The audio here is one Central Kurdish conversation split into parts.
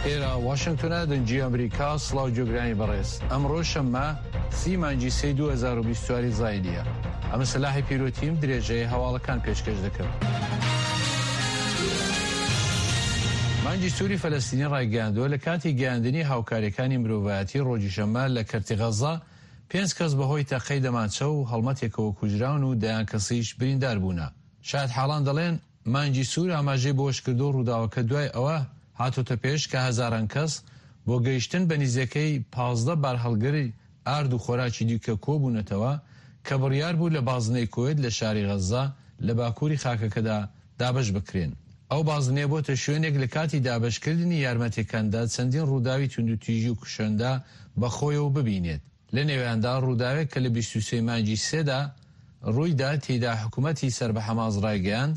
ئێرە واشنگتۆنە دەنجی ئەمریکا سڵاو جۆگرانی بەڕێز ئەمڕۆ شەممە 30 مانگی 2024 زایدیە ئەمە سەلاحی پیرۆتیم درێژەیە هەواڵەکان پێشکەش دەکەم. مانگی سووری فەلەستینی ڕایگەیاندووە لە کاتی گەیاندنی هاوکاریەکانی مرۆڤایەتی ڕۆژی شەممە لە کەرتی غەزا 5 کەس بەهۆی تەقەی دەمانچە و هەڵمەتێکەوە کوژراون و دەیان کەسیش بریندار بوونە. شاید حاڵان دەڵێن مانگی سوور ئاماژەی بۆش کردو ڕووداوەکە دوای ئەوە هاتۆتە پێش کە هەزاران کەس بۆ گەیشتن بە نزیەکەی 15 بار هەڵگری ئارد و خۆراکی دیکە کۆبوونەتەوە کە بڕیار بوو لە بازنەی کۆیت لە شاری غەزا لە باکووری خاکەکەدا دابش بکرێن. ئەو بازنێ بۆتە شوێنێک لە کاتی دابشکردنی یارمەتیەکاندا چەندین ڕووداوی توندوتیژی و کوشەندا بەخۆیەوە ببینێت. لە نێویاندا ڕووداوێک کە لە 23 مانگی 3دا ڕوویدا تێیدا حکوومەتی سەر بە حەماس ڕایگەیاند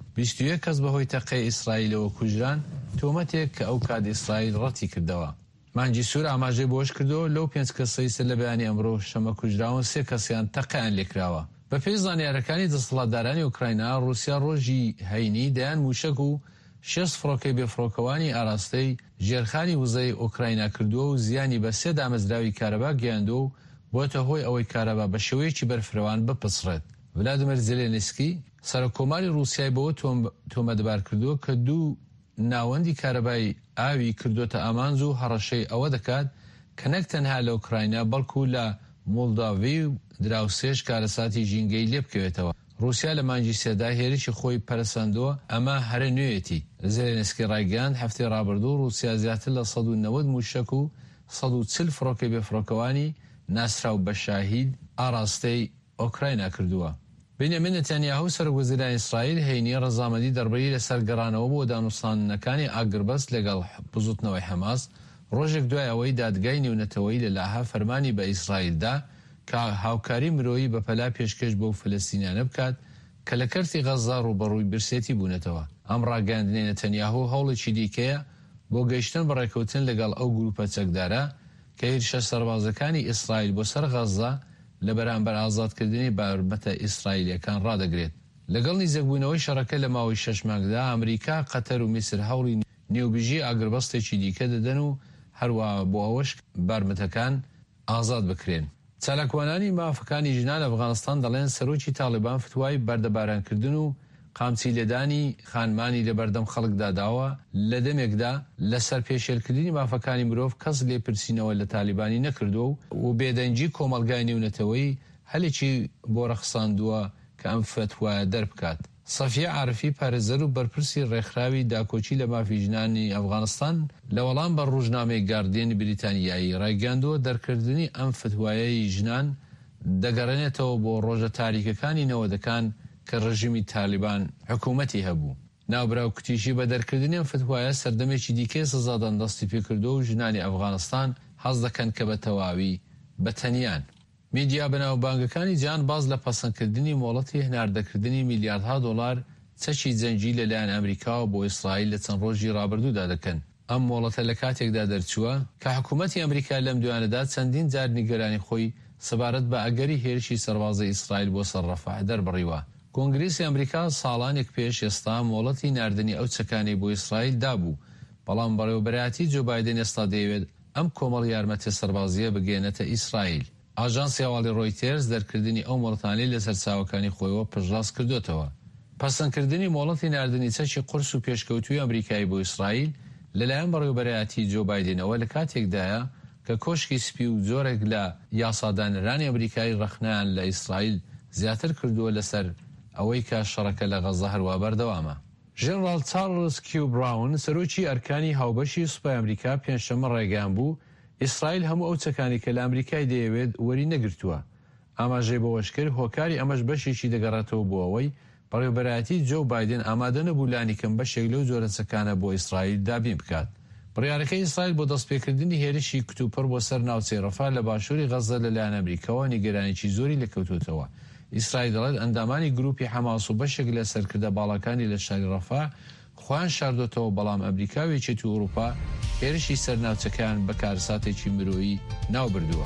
21 کەس بەهۆی تەقەی ئیسرائیلەوە کوژران تۆمەتێک کە ئەو کات ئیسرائیل ڕەتی کردەوە. مانگی سوور ئاماژەی بۆش کردەوە لەو 5 کەسەی سەر لە بەیانی ئەمڕۆ شەمە کوژراون 3 کەسیان تەقەیان لێکراوە. بەپێی زانیاریەکانی دەسەڵاتدارانی ئوکراینیا رووسیا ڕۆژی هەینی دەیان موشک و 6 فڕۆکەی بێفڕۆکەوانی ئاراستەی ژێرخانی وزەی ئوکراینیا کردووە و زیانی بە 3 دامەزراوی کارەبا گەیاندووە و بۆتە هۆی ئەوەی کارەبا بە شێوەیەکی بەرفرەوان بپسڕێت. ڤلادیمیر زێلێنسکی سەرۆکۆماری رووسیای بەوە تۆمەتبار کردووە کە 2 ناوەندی کارەبای ئاوی کردوتە ئامانز و هەڕەشەی ئەوە دەکات کە نەک تەنها لە ئوکراینیا بەڵکو لە مۆڵداڤی و دراوسێش کارەساتی ژینگەی لێ بکەوێتەوە. رووسیا لە مانگی سێدا هێرشی خۆی پەرسەندووە ئەمە هەرە نوێیەتی. زێلێنسکی ڕایگەیاند هەفتەی ڕابردوو رووسیا زیاتر لە 190 موشک و 140 فڕۆکەی بێفڕۆکەوانی ناسراو بە شاهید ئاراستەی ئۆکراینیا کردووە. بنیامین نەتانیاهو سەرۆکوەزیرانی ئیسرائیل هەینی ڕەزامەندی دەربەری لەسەر گەڕانەوە بۆ دانوستانەکانی ئاگربەست لەگەڵ بزوتنەوەی حەماس ڕۆژێک دوای ئەوەی دادگای نێونەتەوەی لە لاها فەرمانی بە ئیسرائیلدا کە هاوکاری مرۆیی بەپەلا پێشکەش بۆ فەلەستینیانە بکات کە لە کەرتی غەزا ڕوبەڕووی برسێتی بوونەتەوە. ئەم ڕاگەاندنی نەتەنیاهو هەوڵێکی دیکەیە بۆ گەیشتن بەڕێکەوتن لەگەڵ ئەو گروپە چەکدارە کە هێرشە سەربازەکانی ئیسرائیل بۆ سەر غەزا لە بەرامبەر ئازادکردنی بارمەتە ئیسرائیلیەکان ڕادەگرێت. لەگەڵ نزیکبوونەوەی شەڕەکە لە ماوەی 6 مانگدا ئەمریکا، قەتەر و میسر هەوڵی نێوبژی ئاگربەستێکی دیکە دەدەن و هەروەها بۆ ئەوەش بارمەتەکان ئازاد بکرێن. چالاکوانانی مافەکانی ژنان ئەفغانستان دەڵێن سەرۆکی تاڵیبان فتوای بەردەبارانکردن و قامچی لێدانی خانمانی لە بەردەم خەڵکدا داوە لە دەمێکدا لەسەر پێشێلکردنی مافەکانی مرۆڤ کەس لێپرسینەوە لە تالیبانی نەکردو و بێدەنجی کۆمەلگای نێونەتەوەی هەلێکی بۆ ڕەخساندووە کە ئەم فتوایە دەربکات. سەفیە عارفی پارێزەر و بەرپرسی ڕێکخراوی داکۆچی لە مافی ژنانی ئەفغانستان لە وەڵام بە ڕۆژنامەی گاردیێنی بریتانیایی ڕایگەاندووە دەرکردنی ئەم فتوایەی ژنان دەگەڕێنێتەوە بۆ ڕۆژە تاریکەکانی نەوەدەکان کە ڕژیمی تالیبان حکوومەتی هەبوو. ناوبراو کتیشی بە دەرکردنی ئەم فتوایە سەردەمێکی دیکەی سزادان دەستی پێکردو و ژنانی ئەفغانستان حەز دەکەن کە بە تەواوی بەتەنیان. میدیا بەناوبانگەکانی جیهان باز لە پەسەندکردنی مۆڵەتی هەناردەکردنی میلیاردها دۆلار چەکی جەنگی لەلایەن ئەمریکا بۆ ئیسرائیل لە چەند ڕۆژی ڕابردوودا دەکەن. ئەم مۆڵەتە لە کاتێکدا دەرچووە کە حکوومەتی ئەمریکا لەم دوانەدا چەندین جار نیگەرانی خۆی سەبارەت بە ئەگەری هێرشی سەربازی ئیسرائیل بۆ سەر ڕەفح دەربڕیوە. کۆنگرێسی ئەمریکا ساڵانێک پێش ئێستا مۆڵەتی ناردنی ئەو چەکانی بۆ ئیسرائیل دابوو، بەڵام بەڕێوەبەرایەتی جو بایدن ئێستا دەیەوێت ئەم کۆمەڵ یارمەتی سەربازیە بگێنێتە ئیسرائیل. ئاژانسی هەواڵی ڕۆیتێرز دەرکردنی ئەو مۆڵەتانەی لەسەر چاوەکانی خۆیەوە پشتڕاست کردوتەوە. پەسەندکردنی مۆڵەتی ناردنی چەکی قورس و پێشکەوتوی ئەمریکایی بۆ ئیسرائیل لەلایەن بەڕێوەبەرایەتی جو بایدنەوە لە کاتێکدایە کە کۆشکی سپی و جۆرێک لە یاسادانەرانی ئەمریکایی ڕەخنەیان لە ئیسرائیل زیاتر کردووە لەسەر ئەوەی کە شەڕەکە لە غەزا هەروە بەردەوامە. ژێنەڕاڵ چارلز کیو براون سەرۆکی ئەرکانی هاوبەشی سوپای ئەمریکا پێنجشەممە ڕێگەیان بوو ئیسرائیل هەموو ئەو چەکانی کە لە ئەمریکای دەیەوێت وەری نەگرتووە. ئاماژەی بەوەش کرد هۆکاری ئەمەش بەشێکی دەگەڕێتەوە بۆ ئەوەی بەڕێوەبەرایەتی جو بایدن ئامادە نەبوو لانیکەم بەشێک لەو جۆرە چەکانە بۆ ئیسرائیل دابین بکات. بڕیارەکەی ئیسرائیل بۆ دەستپێکردنی هێرشی کتوپڕ بۆ سەر ناوچەی ڕەفا لە باشووری غەزە لەلایەن ئەمریکاوە نیگەرانێکی زۆری لەکەوتوتەوە. ئیسرائیل دەڵێت ئەندامانی گروپی حەماس و بەشێک لە سەرکردە باڵەکانی لە شاری ڕەفا خۆیان شاردۆتەوە، بەڵام ئەمریکاوێکی و ئەوروپا هێرشی سەرناوچەکان بە کارساتێکی مرۆیی ناوبردووە.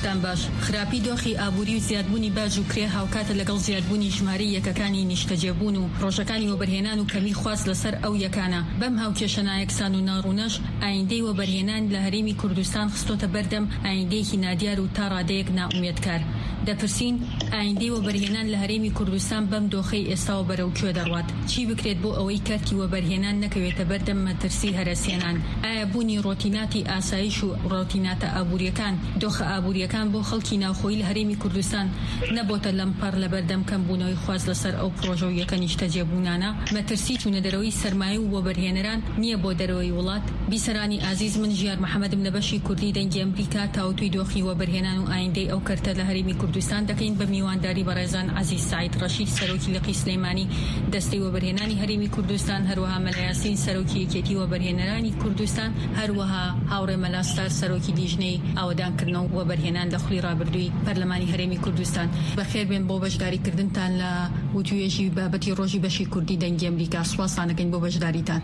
کاتتان باش. خراپی دۆخی ئابووری و زیادبوونی باج و کرێ هاوکاتە لەگەڵ زیادبوونی ژمارەی یەکەکانی نیشتەجێبوون و ڕۆژەکانی وەبەرهێنان و کەمی خواست لەسەر ئەو یەکانە. بەم هاوکێشە نایەکسان و ناڕوونەش ئایندەی وەبەرهێنان لە هەرێمی کوردستان خستۆتە بەردەم ئایندەیەکی نادیار و تا ڕادەیەک ناومێدکار. دەپرسین ئایندەی وەبەرهێنان لە هەرێمی کوردستان بەم دۆخەی ئێستاوە بەرەو کوێ دەڕوات؟ چی بکرێت بۆ ئەوەی کارتی وەبەرهێنان نەکەوێتە بەردەم مەترسی هەرەسێنان؟ ئایا بوونی ڕۆتیناتی ئاسایش و ڕۆتیناتە ئابووریەکان دۆخە ئابووریەکان بۆ خەڵکی ناوخۆیی لە هەرێمی کوردستان نەبۆتە لەمپەڕ لە بەردەم کەمبوونەوەی خواست لەسەر ئەو پرۆژە و یەکە نیشتەجێبوونانە؟ مەترسی چوونەدەرەوەی سەرمایە و وەبەرهێنەران نییە بۆ دەرەوەی وڵات؟ بیسەرانی ئازیز، من ژیار محەممەدم لە بەشی کوردی دەنگی ئەمریکا تاوتوی دۆخی وەبەرهێنان و ئایندەی ئەو کەرتە لە هەرێمی کوردستان دەکەین بە میوانداری بەڕێزان عەزیز سعید ڕەشید، سەرۆکی لقی سلەیمانی دەستەی وەبەرهێنانی هەرێمی کوردستان، هەروەها مەلا یاسین، سەرۆکی یەکێتی وەبەرهێنەرانی کوردستان، هەروەها هاوڕێ مەلاستار، سەرۆکی دیژنەی ئاوەدانکردنەوە و وەبەرهێنان لە خولی ڕابردووی پەرلەمانی هەرێمی کوردستان. بەخێر بێن بۆ بەشداریکردنتان لە وتوێژی بابەتی ڕۆژی بەشی کوردی دەنگی ئەمریکا. سوپاسانەکەین بۆ بەشداریتان.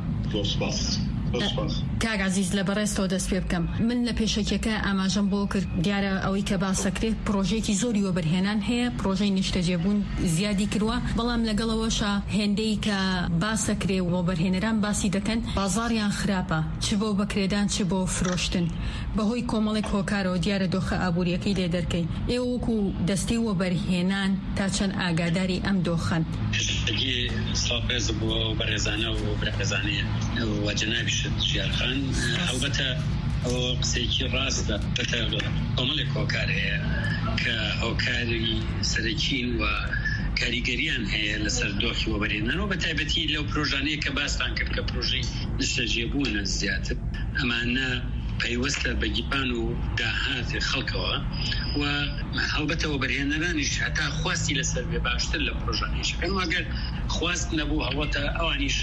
کاک عەزیز، لە بەڕێستەوە دەست پێ بکەم. من لە پێشەکێکە ئاماژەم بۆ کرد دیارە ئەوەی کە باسەکرێت پرۆژێکی زۆری وەبەرهێنان هەیە، پرۆژەی نیشتەجێبوون زیادی کردووە، بەڵام لەگەڵەوەشە هێندەی کە باسەکرێ و وەبەرهێنەران باسی دەکەن بازاڕیان خراپە، چ بۆ بەکرێدان چ بۆ فرۆشتن. بەهۆی کۆمەڵێک هۆکارەوە دیارە دۆخە ئابووریەکەی لێ دەرکەین. ئێوە وەکو دەستەی وەبەرهێنان تا چەند ئاگاداری ئەم دۆخەن؟ ساپێز بۆ بەڕێزانە و برەزانەیە و جەنابیشت ژیارخان، هەڵبەتە ئەو قسێکی ڕاستە، بەتە کۆمەڵێک هۆکار هەیە کە هۆکاری سەرەکین و کاریگەریان هەیە لەسەر دۆخی وەبەرهێنان و بە تایبەتی لەو پرۆژانەیە کە باستان کرد کە پرۆژەی نیشتەجێبوونە زیاتر، ئەمانە پەیوەستە بە گیپان و داهاتی خەڵکەوە و هەڵبەتە وەبەرهێنەرانیش هەتا خواستی لەسەر بێ باشتر لە پرۆژانەیەشەکەن، ئەگەر خواست نەبوو هەڵبەتە ئەوانیش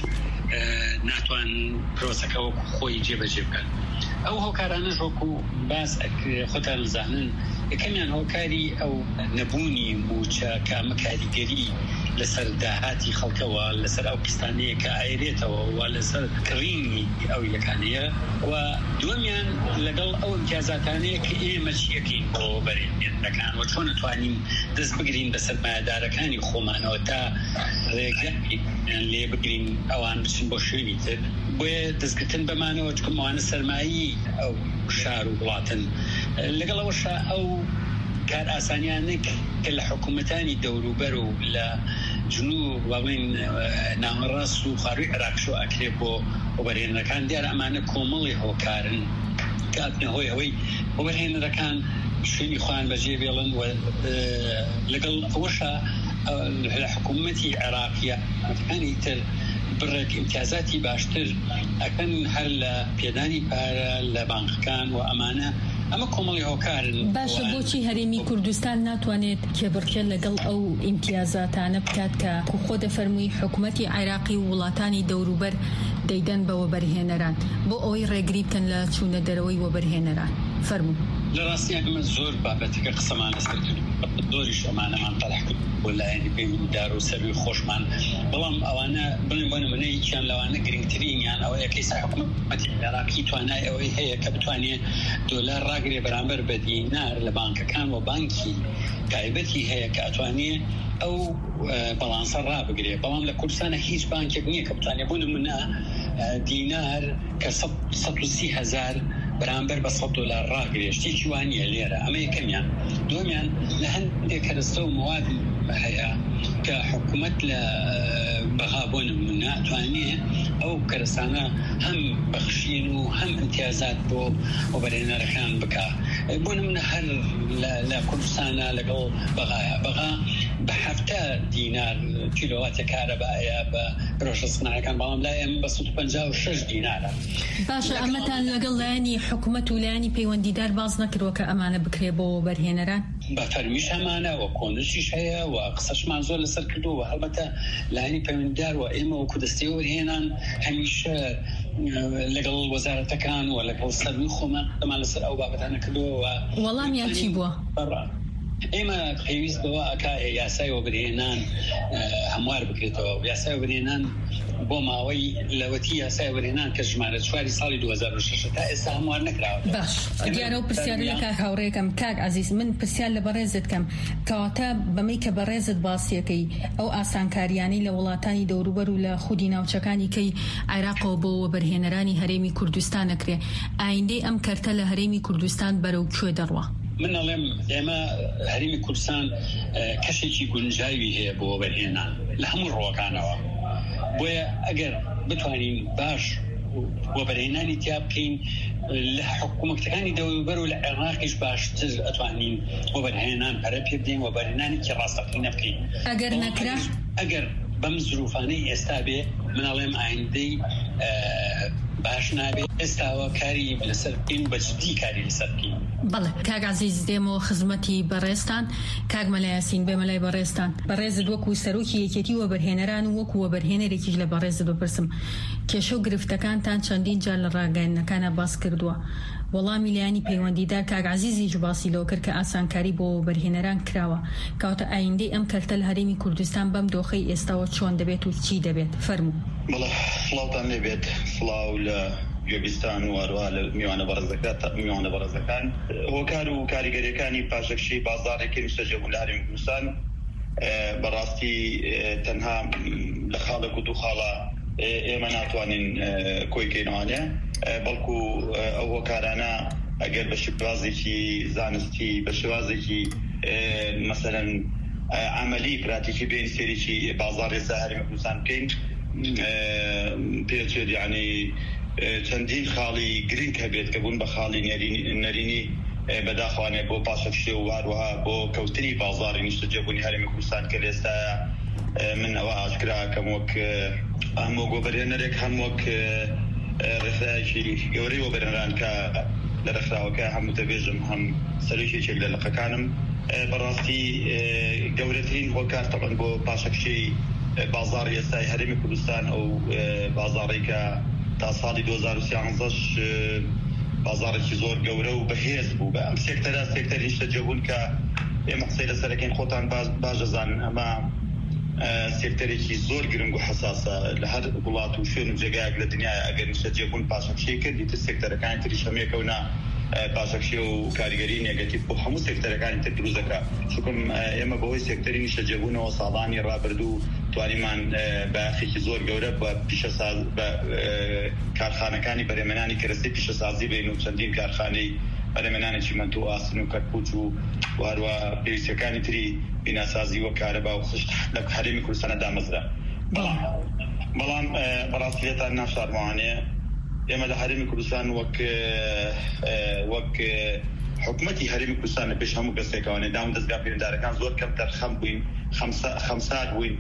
ناتوان پرۆسەکە وەکو خۆی جێبەجێ بکەن. ئەو هۆکارانەش وەکو باس خۆتان زانن یەکەمیان هۆکاری ئەو نەبوونی موچە کامە کاریگەری لەسەر داهاتی خەڵکەوە لەسەر ئەو پستانەیە کە ئایرێتەوە و لەسەر کڕینی ئەو یەکانەیە، و دووەمیان لەگەڵ ئەو امتیازاتانەیە کە ئێمە چیەکەین بۆ وەبەرهێنەرەکان و چۆن نتوانین دەست بگرین بە سەرمایەدارەکانی خۆمانەوە تا ڕێگەی لێ بگرین ئەوان بچن بۆ شوێنی تر. بۆیە دەستگرتن بەمانەوە چکم ئەوانە سەرمایی ئەو شار و وڵاتن. لەگەڵ ئەوەشە ئەو کار ئاسانیانێک کە لە حکوومەتانی دەوروبەر و لە جنوب وڵین ناوەڕاست و خاروی عێراقشۆ ئەکرێ بۆ وەبەرهێنەرەکان، دیارە ئەمانە کۆمەڵی هۆکارن کاتنە هۆی ئەوەی وەبەرهێنەرەکان شوێنی خۆیان بەجێ بێڵن و لەگەڵ ئەوەشە لە حکوومەتی عێراقیە ئەفغانی تر بڕێک امتیازاتی باشتر ئەکەن هەر لە پێدانی پارە لە بانکەکان و ئەمانە ئەمە کۆمەڵی هۆکارن. باشە بۆچی هەرێمی کوردستان ناتوانێت کێبڕکێ لەگەڵ ئەو امتیازاتانە بکات کە خۆ دەفەرمووی حکوومەتی عێراقی و وڵاتانی دەوروبەر دەیدەن بە وەبەرهێنەران بۆ ئەوەی ڕێگری بکەن لە چوونە دەرەوەی وەبەرهێنەران؟ فەرموو. لە ڕاستی ئەمە زۆر بابەتەکە قسەمان لەسەر کرد، زۆریش ئەمانەمان تەڵح کرد بۆ لایەنی پەیوەندیدار و سەروی خۆشمان، بەڵام ئەوانە بڵێن بۆ نمونەیەکیان لەوانە گرنگترینیان ئەوەیە کە ئێستا حکوومەتی عێراقی توانای ئەوەی هەیە کە بتوانێت دۆلار ڕاگرێ بەرامبەر بە دینار لە بانکەکان و بانکی تایبەتی هەیە کە ئەتوانێت ئەو بەڵانسە ڕابگرێ، بەڵام لە کوردستانە هیچ بانکێک نییە کە بتوانێت بۆ نمونە دینار کە 130,000 بەرامبەر بە $100 ڕاگرێ، شتێکی وانییە لێرە. ئەمە یەکەمیان. دووەمیان لە هەندێک کەرەستە و مواد هەیە کە حکوومەت لە بەها بۆ نمونە توانێت ئەو کەرەستانە هەم بەخشین و هەم امتیازات بۆ وەبەرهێنەرەکان بکە. بۆ نمونە هەر لە کوردستانە لەگەڵ بەغایە بەغا بە 7 دینار کیلۆواتە کارەبایە بە ڕۆژە سنایەکان، بەڵام لای ئێمە بە 156 دینارە. باشە ئەمەتان لەگەڵ لایەنی حکوومەت و لایەنی پەیوەندیدار باز نەکردووە کە ئەمانە بکرێ بۆ وەبەرهێنەران؟ بە فەرمیش ئەمانە و کۆنشیش هەیە و قسەشمان زۆر لەسەر کردووە و هەڵبەتە لایەنی پەیوەندیدار و ئێمە وەکو دەستەی وەبەرهێنان هەمیشە لەگەڵ وەزارەتەکان و لەگەڵ سەروی خۆمان ئەمان لەسەر ئەو بابەتانە کردووە. وەڵامیان چی بووە؟ ئێمە پێویستەوە ئەکا یاسای وەبرهێنان هەموار بکرێتەوە. یاسای وەبرهێنان بۆ ماوەی لەوەتی یاسای وەبرهێنان کە ژمارە 4 ساڵی 2006 تا ئێستا هەموار نەکراوە. باش دیارە و پرسیار لە کاک هاوڕێکم کاک عزیز من پرسیار لە بەڕێزت کەم کەواتە بەمەی کە بەڕێزت باسیەکەی ئەو ئاسانکاریانی لە وڵاتانی دەوروبەر و لە خودی ناوچەکانی کەی عێراقەوە بۆ وەبەرهێنەرانی هەرێمی کوردستان نەکرێ ئایندەی ئەم کەرتە لە هەرێمی کوردستان بەرەو کوێ دەڕوا؟ من ئەڵێم ئێمە هەرێمی کوردستان کەشێکی گونجاوی هەیە بۆ وەبەرهێنان لە هەموو ڕۆکانەوە. بۆیە ئەگەر بتوانین باش وەبەرهێنانی تیا بکەین لە حکوومەتەکانی دەوروبەر و لە عێراقیش باشتر ئەتوانین وەبەرهێنان پەرە پێ بدەین وەبەرهێنانی ڕاستەقینە بکەین. ئەگەر نەکرا ئەگەر بەم زروفانەی ئێستا بێ من ئەڵێم ئایندەی باش نابێت. ئێستاوە کاری لەسەر بکەین بەجددی کاری لەسەر بکەین. بەڵێ کاک عزیز دێمەوە خزمەتی بەڕێستان کاک مەلایەسین بێمە لای بەڕێستان بەڕێزت وەکو سەرۆکی یەکێتی وەبەرهێنەران و وەکو وەبەرهێنەرێکیش لە بەڕێزت بپرسم کێشە و گرفتەکانتان چەندین جار لە ڕاگەیەنەکانە باس کردووە وەڵامی لایانی پەیوەندیدار کاک عزیزیش باسی لەوە کرد کە ئاسانکاری بۆ وەبەرهێنەران کراوە کەواتە ئایندەی ئەم کەرتە لە هەرێمی کوردستان بەم دۆخەی ئێستاوە چۆن دەبێت و چی دەبێت؟ فەرموو. بەڵێ سڵاوتان لێبێت. سڵاو لە گوێبیستان و هەروە لە میوانە بەڕێزەکان هۆکار و کاریگەریەکانی پاشەکشی بازاڕێکی نیشتەجێبوون لە هەرێمی کوردستان بەڕاستی تەنها لە خاڵێک و دوو خاڵە ئێمە ناتوانین کۆیکەینەوانێ بەڵکو ئەو هۆکارانە ئەگەر بە شێوازێکی زانستی بە شێوازێکی مەسەلەن عملی پراتیکی بین سێریکی بازاڕی هەرێمی کوردستان بکەین پێچێت یعنی چەندین خاڵی گرنگ هەبێت کە بوون بە خاڵی نەرینی بەداخوانێت بۆ پاشەکشی و هەروەها بۆ کەوتنی بازاڕی نیشتەجێبوونی هەرێمی کوردستان کە لێستا من ئەوە ئاشکرا کەم وەک هەموو وەبەرهێنەرێک هەم وەک ڕێکخراوێکی گەورەی وەبەرهێنەران کە لە ڕێکخراوەکە هەموو دەبێژم هەم سەرۆکێکێک لە لقەکانم بەڕاستی گەورەترین هۆکار تەبەن بۆ پاشەکشی بازاڕی ئێستای هەرێمی کوردستان ئەو بازاڕی کە تا ساڵی 2013 بازارێکی زۆر گەورە و بەهێز بوو بە ئەم سێکتەرە سێکتەری نیشتەجێبوون کە ئێمە قسەی لەسەرەکەین خۆتان باش دەزانن ئەمە سێکتەرێکی زۆر گرنگ و حساسە لە هەر وڵات و شوێن و جێگایەک لە دنیای ئەگەر نیشتەجێبوون پاشەکشی کردی تر سێکتەرەکانی تریش هەموویەکەونا پاشەکشی و کاریگەری نێگەتیڤ بۆ هەموو سێکتەرەکانی تر دروست دەکات. چونکە ئێمە بەهۆی سێکتەری نیشتەجێبوونەوە ساڵانی ڕابردوو توانیمان بەیاخێکی زۆر گەورە بە پیشەساز بە کارخانەکانی بەرهەمهێنانی کەرەستەی پیشەسازی بین و چەندین کارخانەی بەرهەمهێنانی چیمەنت و ئاسن و کەرکوچ و هەروە پێویستیەکانی تری بیناسازی وە کارەبا و خشت لە هەرێمی کوردستانە دامەزرا. بەڵام بەڕاستی لێتان ناشارمەوانەیە ئێمە لە هەرێمی کوردستان وەک حکومەتی هەرێمی کوردستان لە پێش هەموو گەستێکەوانێ دام و دەستگا پەیوەنددارەکان زۆر کەم تەرخەم بووین خەمسار بووین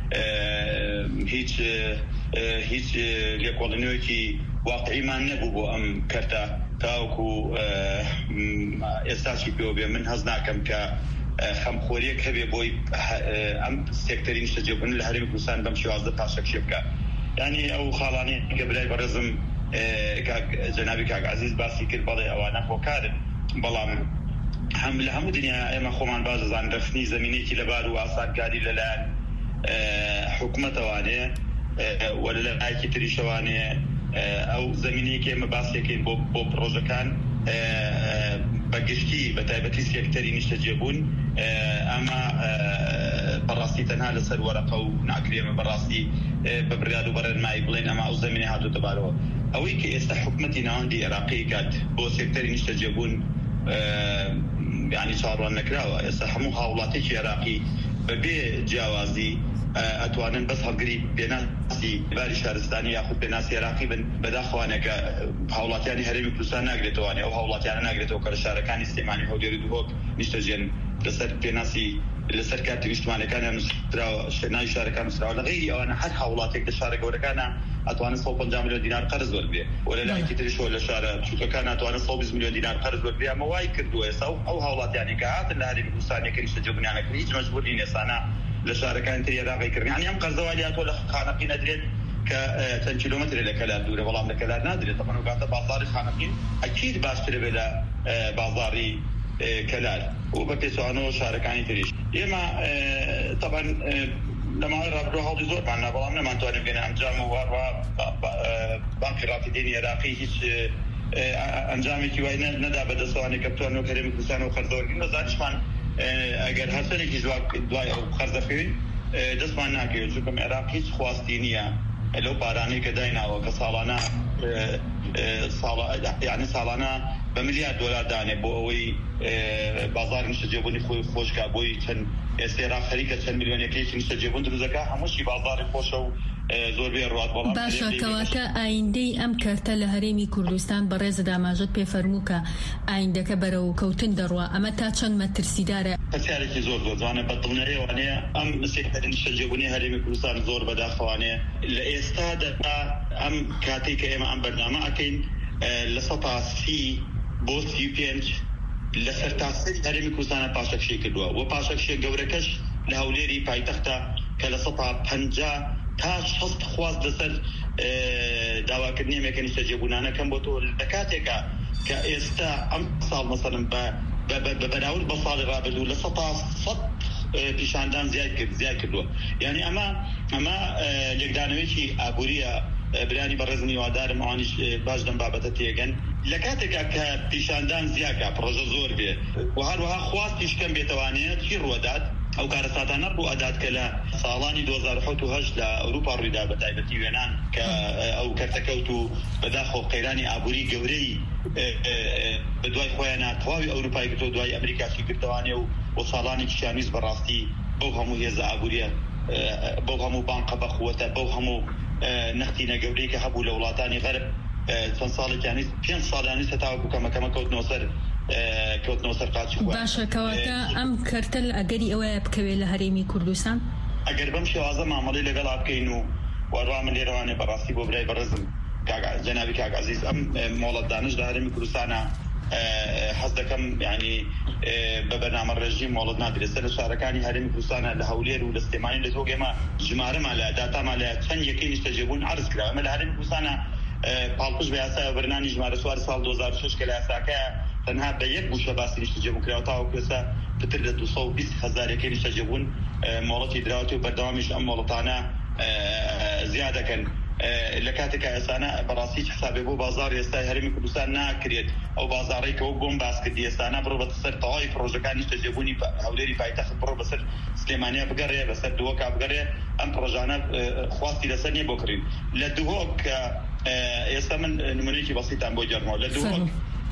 هیچ لێکۆڵینەوەیەکی واقعیمان نەبوو بۆ ئەم کەرتە تاوەکو ئێستاشی پێوە بێ. من هەز ناکەم کە خەمخۆریەک هەبێ بۆی ئەم سێکتەری نیشتەجێبوون لە هەرێمی کوردستان بەم شێوازە پاشەکشی بکە. یعنی ئەو خاڵانی کە برای بەڕێزم جەنابی کاک عزیز باسی کرد بەڵێ ئەوانە هۆکارن بەڵام لە هەموو دنیا ئێمە خۆمان باش دەزانین رەخنی زەمینەیەکی لەبار و ئاسانکاری لەلایەن حکوومەتەوانەیە و لەلایەکی تریشەوانەیە ئەو زەمینەیەکی ئێمە باسیەکەین بۆ پرۆژەکان بەگشتی بە تایبەتی سێکتەری نیشتەجێبوون ئەمە بەڕاستی تەنها لەسەر وەرەقە و ناکرێمە بەڕاستی بە بڕیار و بەڕێنمایی بڵێن ئەمە ئەو زەمینە هاتووەتە بارەوە. ئەوەی کە ئێستا حکوومەتی ناوەندی عێراقی کات بۆ سێکتەری نیشتەجێبوون یعنی چاڕوان نەکراوە. ئێستا هەموو هاوڵاتێکی عێراقی بەبێ جیاوازی ئەتوانن بەس هەڵگری پێناسی باری شارستانی یاخود پێناسی عێراقی بن بەداخوانێکە هاوڵاتیانی هەرێمی کوردستان ناگرێتەوەوانێ ئەو هاوڵاتیانە ناگرێتەوە کە لە شارەکانی سلێمانی هەولێر و دوهۆک نیشتەجێن لەسەر پێناسی لەسەر کارتی نیشتمانەکانیان نووسراوە ناوی شارەکان نووسراوە لە غەیری ئەوانە هەر هاوڵاتێک لە شارە گەورەکانە ئەتوانێت 150 ملیۆن دینار قەرز وەربێ و لەلایەکی تریشەوە لە شارە بچووکەکان ئەتوانێت 120 ملیۆن دینار قەرز وەربێ. ئەمە وای کردووە ئێستا ئەو هاوڵاتیانی کە هاتن لە هەرێمی کوردستان کە نیشتەجێبوونیانە کرد هیچ مەجبوور نین ئێستانە لە شارەکانی تری عێراقی کردن. یعنی ئەم قەرزەوای هاتووە لە خانەقین ئەدرێت کە چەند کیلۆمەترێ لە کەلار دوورە بەڵام لە کەلار نادرێت. تەمەن و کاتە بازاڕی خانەقین ئەکید باشترە بێ لە بازاڕی کەلار و بە پێچوانەوە شارەکانی تریش ئێمە طبعا لەماوەی ڕابردووە هەڵی زۆرمان بەڵام نەمانتوانین بێنە ئەنجام و هەروە بانکی ڕاپیدێنی عێراقی هیچ ئەنجامێکی وای نەدا بەدەستەوانی کە بتوانەوە کەرێمی کوردستان و خەرزەوەرگین نەزانیشمان ئەگەر هەرسەرێکی دوای ئەو خەرزەکەوین دەستمان ناکەوێت چونکە عێراق هیچ خواستی نییە لەو پارانەی کە دایناوە کە ساڵانە بە ملیار دۆلار دانێ بۆ ئەوەی بازار نیشتەجێبوونی خۆی خۆشکا بۆی چەند ئێستا خەریکە چەند میلیۆنێکی نیشتەجێبوون دروستەکە هەمووشی بازاری خۆشە و زۆربەی ڕات بەڵام باشە کەواتە ئایندەی ئەم کەرتە لە هەرێمی کوردستان بەڕێزە داماژت پێفەرموو کە ئایندەکە بەرەو کەوتن دەڕوە ئەمە تا چەند مەترسیدارە پرسیارێکی زۆر جوانە بەدڵنیەوانەیە ئەم مسێکتە نیشتەجێبوونی هەرێمی کوردستان زۆر بەداخەوانەیە لە ئێستادا ئەم کاتێک کە ئێمە ئەم بەرنامە ئەکەین لە 130 بۆ 35 لە سەرتاسەری هەرێمی کوردستانە پاشەکشەی کردووە و پاشەکشە گەورەکەش لە هەولێری پایتەختە کە لە 150 تا 60 خواست لەسەر داواکردنی ئەمریکا نیشتەجێبوونانەکەم بۆ تۆ لە کاتێکە کە ئێستا ئەم ساڵ مەسەڵەن بە بەراورد بە ساڵی ڕابردوو لە 100 پیشاندان زیاد کردووە یعنی ئەمە لێکدانەوەیکی ئابووریە برانی بەڕێز میوادارم ئەوانیش باش دەم بابەتە تێگەن لە کاتێکا کە پیشاندان زیاکە پرۆژە زۆر بێ و هەروەها خواستی شکەم بێتەوانەیە چی ڕوەدات ئەو کارەساتانە ڕوو ئەدات کە لە ساڵانی 2008 لە ئەوروپا ڕوویدا بە تایبەتی وێنان کە ئەو کەرتەکەوت و بەداخۆ قەیرانی ئابووری گەورەی بەدوای خۆیانە تەواوی ئەوروپای کردەوە دوای ئەمریکاشی کردوانێ و ساڵانی کیشانویز بەڕاستی بەو هەموو هێزە ئابووریە بەو هەموو بانقە بەخوەتە بەو هەموو نەختینە گەورەی کە هەبوو لە وڵاتانی غەرب چەند ساڵێکیانی 5 ساڵانی سەتاوەکو کەمەکەمە کەوتنەوە سەر قاچی خۆیان باشە کەواتە ئەم کەرتە ئەگەری ئەوەیە بکەوێت لە هەرێمی کوردستان ئەگەر بەم شێوازە مامەڵەی لەگەڵا بکەین و وەڕوا من لێرەوانێ بەڕاستی بۆ برای بەڕێزم جەنابی کاک عەزیز ئەم مۆڵەت دانش لە هەرێمی کوردستانە حەز دەکەم یعنی بە بەرنامە ڕێژی مۆڵەت نادرێت لە شارەکانی هەرێمی کوردستانە لە هەولێر و لە سلێمانی لە تۆ ئێمە ژمارەمان لە داتامان لە چەند یەکەی نیشتەجێبوون عەرز کراوە ئەمە لە هەرێمی کوردستانە پاڵپش بە یاسای بەرنانی ژمارە سوار ساڵ 2006 کە لە یاساکەیە تەنها بە یەک بوشە باسی نیشتەجێبوون کراوە تاوەکو ئێستا پتر لە 220,000 یەکەی نیشتەجێبوون مۆڵەتی دراوەتی و بەردەوامیش ئەم مۆڵەتانە زیاد دەکەن لە کاتێکە ئێستانە بەڕاستی حسابێ بۆ بازار ئێستای هەرێمی کوردستان ناکرێت ئەو بازاڕی کە بۆم باس کردی ئێستانە بڕۆ بەسەر تەواوی پرۆژەکانی نیشتەجێبوونی هەولێری پایتەخت بڕۆ بەسەر سلێمانیا بگەڕێ بەسەر دووەکا بگەڕێ ئەم پرۆژانە خواستی لەسەر نییە بۆ کڕین لە دووەک کە ئێستا من نمونەیەکی بەسیتان بۆ جەرمەوە لە دووەک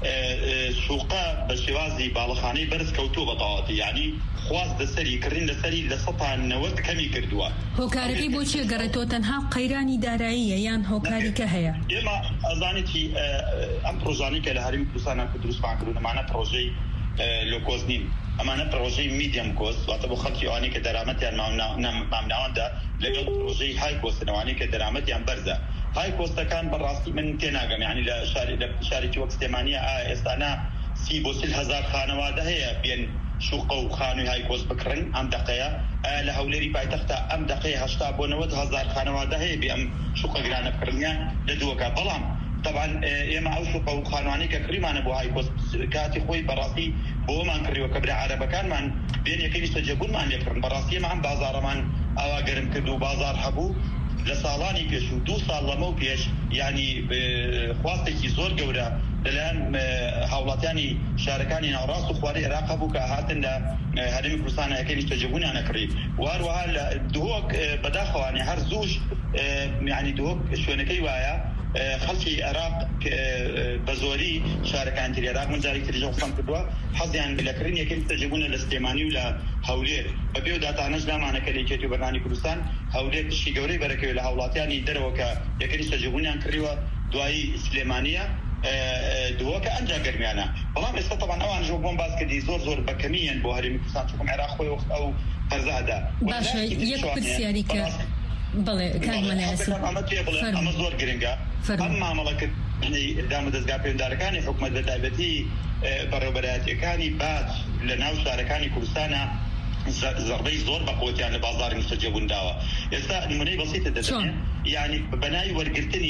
سوقا بە شێوازی باڵەخانەی بەرز کەوتووە بە تەواوەتی یعنی خواست لەسەری کڕین لەسەری لە 190 کەمی کردووە هۆکارەکەی بۆچی گەڕێتەوە تەنها قەیرانی داراییە یان هۆکاریکە هەیە ئێمە ئەزانێتی ئەم پرۆژانەی کە لە هەرێمی کوردستانە کە دروستمان کردوون ئەمانە پرۆژەی لۆکۆز نین ئەمانە پرۆژەی میدیەم کۆست واتە بۆ خەڵکی ئەوانەی کە دەرامەتیان مامناوەندا لەگەڵ پرۆژەی های کۆستنەوانەی کە دەرامەتیان بەرزە های کۆستەکان بەڕاستی من تێناگەم یعنی لە شارێکی وەک سلێمانیە ئێستانە 30 بۆ 40,000 خانەوادە هەیە بێن شوقە و خانووی های کۆست بکڕن ئەم دەقەیە لە هەولێری پایتەختە ئەم دەقەیە 80 بۆ 90,000 خانەوادە هەیە بێ ئەم شوقە گرانە بکڕنیان لە دووەکە بەڵام طبعا ئێمە ئەو شوقە و خانوانەی کە کڕیمانە بۆ های کۆست کاتی خۆی بەڕاستی بۆمان کڕیوە کە برا عەرەبەکانمان بێن یەکەی نیشتەجێبوونمان لێکڕن بەڕاستی ئێمە ئەم بازاڕەمان ئاوا گەرم کرد و بازار هەبوو لە ساڵانی پێش و 2 ساڵ لەمە و پێش ینی خواستێکی زۆر گەورە لەلایەن هاوڵاتیانی شارەکانی ناوڕاست و خوارەی عێراق هەبوو کە هاتن لە هەرێمی کوردستان یەکەی نیشتەجێبوونیان نەکڕی وهەروەها لە دووەک بەداخەوانێ هەر زووش ینی دووەک شوێنەکەی وایە خەڵکی عێراق بە زۆری شارەکانی تری عێراق من جارێکی تریژە قسەم کردووە حەزیان لەکردن یەکەی نیشتەجێبوونە لە سلێمانی و لە هەولێر بەبێ و داتانەش لامانەکە لێکێتی و بەرنانی کوردستان هەولێر تشی گەورەی بەرەکەوێت لە هاوڵاتیانی دەرەوە کە یەکەی نیشتەجێبوونیان کڕیوە دوایی سلێمانیە دووەکە ئەنجا گەرمیانە بەڵام ئێستا طبعا ئەوان ژۆ بۆم باس کردی زۆر زۆر بەکەمیان بۆ هەرێمی کوردستان چونکە عێراق خۆی ئەو هەرزەدا باشە یەک پرسیاری کە بەڵێ کارمەلای ئەسڵ ئەمە زۆر گرنگە ئەم مامەڵەکردنی دامە دەستگا پەیوەنددارەکانی حکومەت بە تایبەتی بەڕێوەبەرایەتیەکانی باج لە ناو شارەکانی کوردستانە زەربەی زۆر بەقوتیان لە بازاری نیشتەجێبوون داوە ئێستا نمونەی بەسیتە دەدەن یعنی بەناوی وەرگرتنی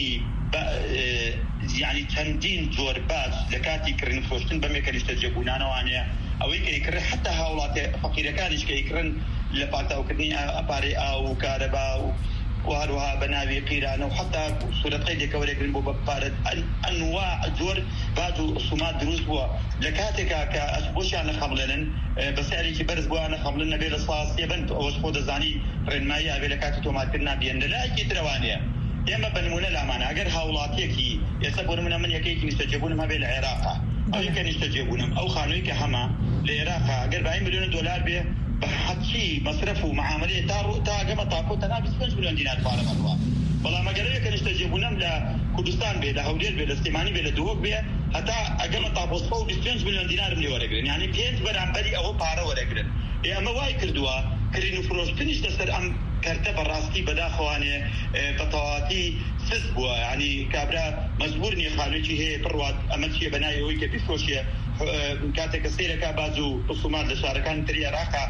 يعني چەندین جۆر باش لە کاتی کردن فرۆشتن بەمێکە نیشتەجێبوونانەوانەیە ئەوەی کە ئیکڕن حتا هاوڵاتی فەقیرەکانیش کە ئیکڕن لە پاکتاوکردنی ئەپارەی ئاو و کارەبا و هەروەها بە ناوی قیرانە و حتا سوورەتقەی لێکەوەرێگرن بۆ بەپارەت ئەنواع جۆر باج و ئوسومات دروست بووە لە کاتێکا کە بۆشیان نەخەمڵێنن بە سعرێکی بەرز بووە نەخەمڵن نەبێ لە سڵ سێبەن ئەوەش خۆ دەزانی ڕێنمایی ئابێ لە کاتی تۆماتکردنا بێن لەلایەکی ترەوانەیە ئێمە بنمونە لامانە ئەگەر هاوڵاتیەکی ئێستا بۆ نمونە من یەکەیەکی نیشتەجێبوونم هەبێ لە عێراقا ئەو یەکە نیشتەجێبوونم ئەو خانووی کە هەما لە عێراقا ئەگەر بە 1 ملیۆن دۆلار بێ بە حەقی مەصرف و معاملەیە تا گەمە تاپۆ تەنها 25 ملیۆن دینار پارە مەڕوە بەڵام ئەگەر یەکە نیشتەجێبوونم لە کوردستان بێ لە هەولێر بێ لە سلێمانی بێ لە دووەک بێ هەتا ئەگەمە تاپۆسپە و 25 ملیۆن دینارم لێ وەرەگرن یعنی 5 بەرامبەری ئەوە پارە وەرەگرن ئێمە وای کردووە کڕین و فرۆشتنیش لەسەر ئەم کارتە بەڕاستی بەداخەوانێ بە تەواتی سست بووە یعنی کابرا مەجبور نیە خانوویەکی هەیە بڕوات ئەمە چیە بە ناوی ئەوەی کە بیفرۆشیە کاتێککە سەیرەکە باز و ڕسومات لە شارەکانی تری عێراقا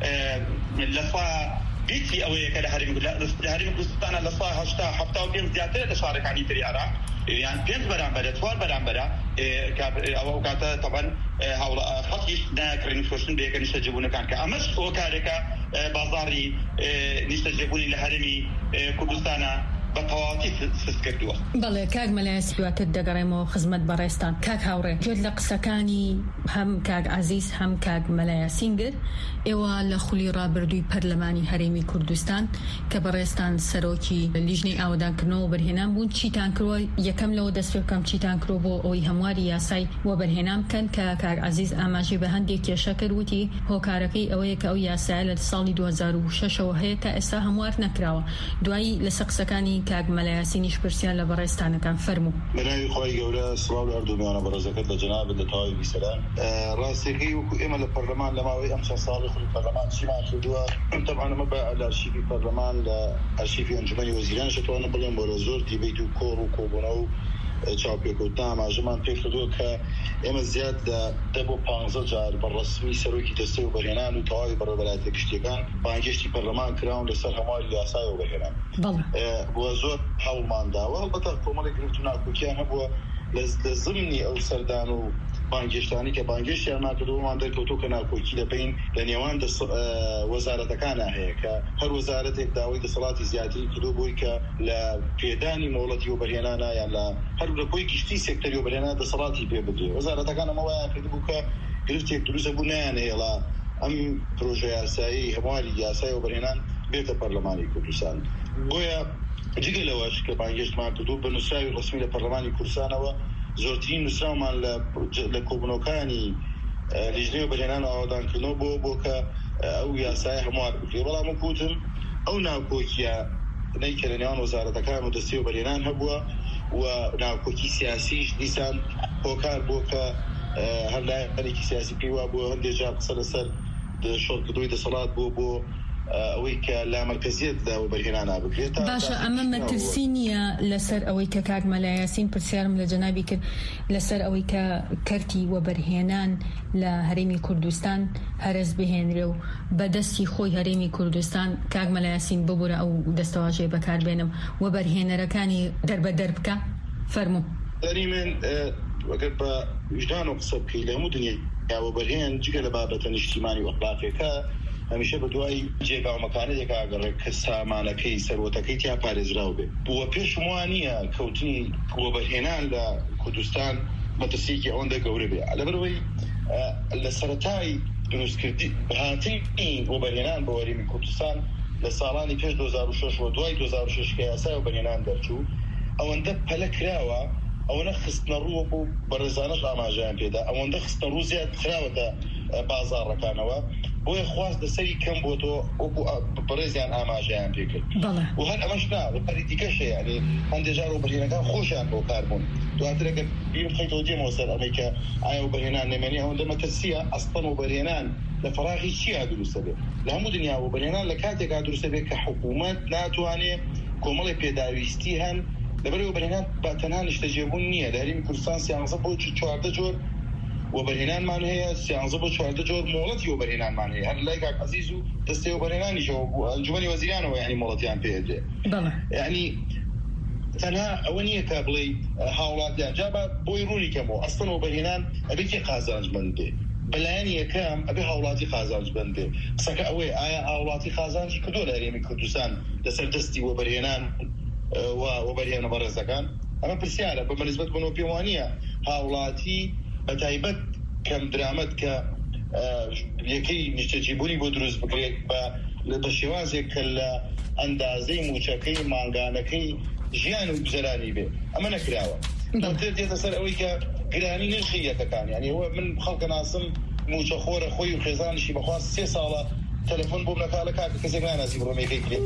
لەسوا بیتی ئەوەیە کە لە هەرێمی کوردستانە لە سا 75 زیاترە لە شارەکانی تری عێراق یان 5 بەرامبەرە 4 بەرامبەرە ئەوە کاتە تەبەن خەڵکیش ناکردن فرۆشتن بە یەکە نیشتەجێبوونەکان کە ئەمەش ئەوە کارێکە بازاڕی نیشتەجێبوونی لە هەرێمی کوردستانە بە تەواتی سست کردووە. بەڵێ کاک مەلایەسی دواتر دەگەڕێمەوە خزمەت بەڕێستان. کاک هاوڕێ گوێت لە قسەکانی هەم کاک عەزیز هەم کاک مەلایەسین گرت ئێوە لە خولی ڕابردووی پەرلەمانی هەرێمی کوردستان کە بەڕێستان سەرۆکی لیژنەی ئاوەدانکردنەوە بەرهێنان بوون چیتان کردووە یەکەم لەوە دەست پێ بکەم چیتان کردووە بۆ ئەوەی هەمواری یاسای وە بەرهێنان بکەن کە کاک عەزیز ئاماژەی بە هەندێک کێشە کرد وتی هۆکارەکەی ئەوەیە کە ئەو یاسایە لە ساڵی 2006ەوە هەیە تا ئێستا هەموار نەکراوە. دوایی لەسەر قسەکانی کاک مەلایەسینیش پرسیان لە بەڕێستانەکان فەرموو. بەناوی خۆی گەورە سڵاو لە هەردوومیانە بەڕێزەکەت لە جەنابەت لە تەواوی بیسەران. ڕاستیەکەی وەکو ئێمە لە پەرلەمان لە ماوەی ئەم چەند ساڵی خولی پەرلەمان چیمان کردووە طبعا ئەمە بە ئەرشیفی پەرلەمان لە ئەرشیفی ئەنجومەنی وەزیران شەتوانە بڵێم بۆ لە زۆر دیبیت و کۆڕ و کۆبوونە و چاوپێکەوتنا ئاماژەمان پێ کردووە کە ئێمە زیاد لە 10 بۆ 15 جار بەڕەسمی سەرۆکی دەستەی و بەرهێنان و تەواوی بەڕێوەبەرایەتە گشتیەکان بانگشتی پەرلەمان کراون لەسەر هەمواری یاسای و بەرهێنان بۆ زۆر هەوڵمان داوە هەڵبەتە کۆمەڵێک گرفت و ناکۆکیان هەبووە لە زمنی ئەو سەردان و بانگشتانی کە بانگشتیان ناکردومان دەرکەوتوو کە ناکۆکی لەبین لە نێوان وەزارەتەکانە هەیە کە هەر وەزارەتێک داوای دەسەڵاتی زیاتری کردو بووی کە لە پێدانی مۆڵەتی و بەرهێنانە یان لە هەر لە کۆی گشتی سێکتەری و بەرهێنان دەسەڵاتی پێ بدرێت وەزارەتەکان ئەمەوایان کردبوو کە گرفتێک دروستە بوو نیان هێڵا ئەم پرۆژە یاسایی هەمواری یاسای و بەرهێنان بێتە پەرلەمانی کوردستان بۆیە جگە لەوەش کە بانگشتمان کردو بە نووسراوی ڕسمی لە پەرلەمانی کوردستانەوە زۆرترین نووسراومان لە کۆبوونەکانی لیژنەی و بەرهێنان و ئاوەدانکردنەوە بۆ کە ئەو یاسای هەموار بکرێت بەڵام وەکوتم ئەو ناکۆکیە نەیکە لە نێوان وەزارەتەکان و دەستی و بەرهێنان هەبووە و ناکۆکی سیاسیش دیسان هۆکار بۆ کە هەر لایەنێکی سیاسی پێی وا بووە هەندێک جار قسە لەسەر شۆڕکردنەوەی دەسەڵات بۆ ئەوەی کە لامەرکەزیەت لە بەرهێنانە بکرێت. باشە ئەمە مەترسی نییە لەسەر ئەوەی کە کاک مەلایەسین پرسیارم لە جەنابی کرد لەسەر ئەوەی کە کەرتی وەبەرهێنان لە هەرێمی کوردستان هەرز بهێنرێ و بەدەستی خۆی هەرێمی کوردستان کاک مەلایەسین ببوورە ئەو دەستەواژەیە بەکاربێنم وەبەرهێنەرەکانی دەربەدەر بکە فەرموو. دەری من وەگەر بە وجدان و قسە بکەی لە هەموو دنیای وەبەرهێن جگە لە بابەتە نیشتیمانی و ئەخلاقیەکە هەمیشە بە دوای جێگاومەکانێک ئاگەڕێ کە سامانەکەی سەرۆتەکەی تیا پارێزراو بێت بووە پێش وانە کەوتنی وەبەرهێنان لە کوردستان مەترسیەکی ئەوەندە گەورە بێ لەبەرەوەی لە سەرەتای دروستکردی هاتنی وەبەرهێنان بە هەرێمی کوردستان لە ساڵانی پێش 2006 و دوای 2006 کە یاسای وەبەرهێنان دەرچوو ئەوەندە پەلە کراوە ئەوەنە خستنە ڕووە بوو بەڕێزانەش ئاماژیان پێدا ئەوەندە خستنە ڕوو زیاد خراوەتە بازاڕەکانەوە بۆیە خواست دەسەری کەم بۆ تۆ وەکو بەڕێزیان ئاماژیان پێ کرد و هەر ئەمەش نا بەپەری دیکەشە یعنی هەندێک جار وەبەرهێنەکان خۆشیان بۆ کار بوون دواتر ئەگەر بیر بخەیتەوە دێمەوە سەر ئەمەی کە ئایا وەبەرهێنان نەمێنی ئەوەندە مەترسیە ئەسڵەن وەبەرهێنان لە فەراغی چیا دروستە بێت لە هەموو دنیا وەبەرهێنان لە کاتێکا دروستە بێت کە حکوومەت ناتوانێت کۆمەڵی پێداویستی هەن لەبەرەوەی وەبەرهێنان بە تەنها نیشتەجێبوون نییە لە هەرێمی کوردستان 13 بۆ 14 جۆر وەبەرهێنانمان هەیە 13 بۆ 14 جۆر مۆڵەتی وەبەرهێنانمان هەیە هەر لای کاک عەزیز و دەستەی وەبەرهێنانیشەوە ئەنجومەنی وەزیرانەوە یعنی مۆڵەتیان پێدرێ یعنی تەنها ئەوە نییە کە بڵێ هاوڵاتیان جا بۆی ڕوونی کەمەوە ئەستن وەبەرهێنان ئەبێکی قازانجمەند بێ بەلایەن یەکەم ئەبێ هاوڵاتی قازانجمەند بێ قسەکە ئەوەی ئایا هاوڵاتی قازانجی کردووە لە هەرێمی کوردستان لەسەر دەستی وەبەرهێنان و وەبەرهێنە بەڕێزەکان ئەمە پرسیارە بە بەنسبەت بۆنەوە پێم وانییە هاوڵاتی بە تایبەت کەم درامەت کە یەکەی نیشتەجیبوونی بۆ دروست بکرێت بە شێوازێک کە لە ئەندازەی موچەکەی ماگانەکەی ژیان و گوزەرانی بێ ئەمە نەکراوە تر دێتە سەر ئەوەی کە گرانی نرخی یەکەکان یعنی ئەوە من خەڵکە ناسم موچە خۆرە خۆی و خێزانشی بەخواست 3 ساڵە تەلەفۆن بۆ نەکالە کات کەسێک ناناسی بڕۆمێکەی کرێت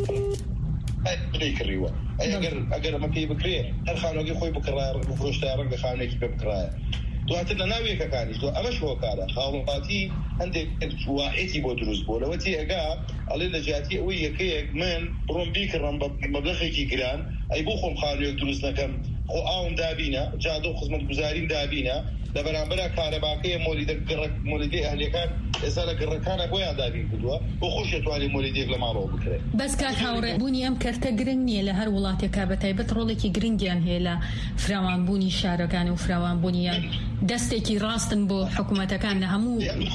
پێی کڕیوە ئەگەر ئەمە پێی بکرێ هەر خانۆگی خۆی بکڕای بفرۆشتای ڕەنگە خانێکی پێ بکڕایە دواتر لە ناو یەکەکانی ئەمەش هۆکارە خاوڵاتی هەندێک واحێتی بۆ دروست بۆ لەوە تێ ئەگا ئەڵێ لە جیاتی ئەوەی یەکەیەک من بڕۆم بیکڕم بە مەبلەغێکی گران ئەی بۆ خۆم خانوێک دروست نەکەم خۆ ئاوم دابینە جادە و خزمەت گوزاریم دابینە لە بەرامبەر کارەباکەیە مۆلیدەی ئەهلەکان ئێستا لە گڕەکانە بۆیان دابین کردووە بۆ خۆش دەتوانێت مۆلیدێک لە ماڵەوە بکرێت بەس کات هاوڕێبوونی ئەم کەرتە گرنگ نییە لە هەر وڵاتێکا بە تایبەت ڕۆڵێکی گرنگیان هەیە لە فراوانبوونی شارەکان و فراوانبوونیان دەستێکی ڕاستن بۆ حکوومەتەکان لە هەموو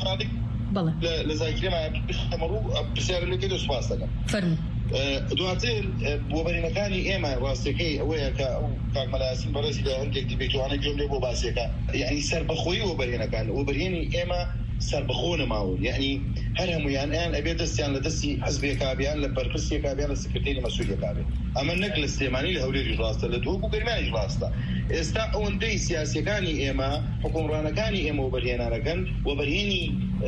لە زاکرێمە ئەمەڕوو پرسیارەکەی دۆ سوپاس دەکەم فەرموو دواتر بۆبەرینەکانی ئێمە ڕاستەکەی ئەوەیە کە کاکمەلاسین بەڕێزی لە هەندێک دیبێتوانە گوێم لێ بۆ باسیەکە یعنی سەربەخۆیی وەبەرهێنەکان وەبەرهێنی ئێمە سەربەخۆ نەماون یعنی هەر هەمویان ئەیان ئەبێ دەستیان لە دەستی حزبێکابیان لە بەرپرسیەکابیان لە سکرتێری مەسئولیەکابێ ئەمە نەک لە سلێمانی لە هەولێری ڕاستە لە دووەک و گەرمانیش ڕاستە ئێستا ئەوەندەی سیاسیەکانی ئێمە حکومڕانەکانی ئێمە وەبەرهێنانەکەن وەبەرهێنی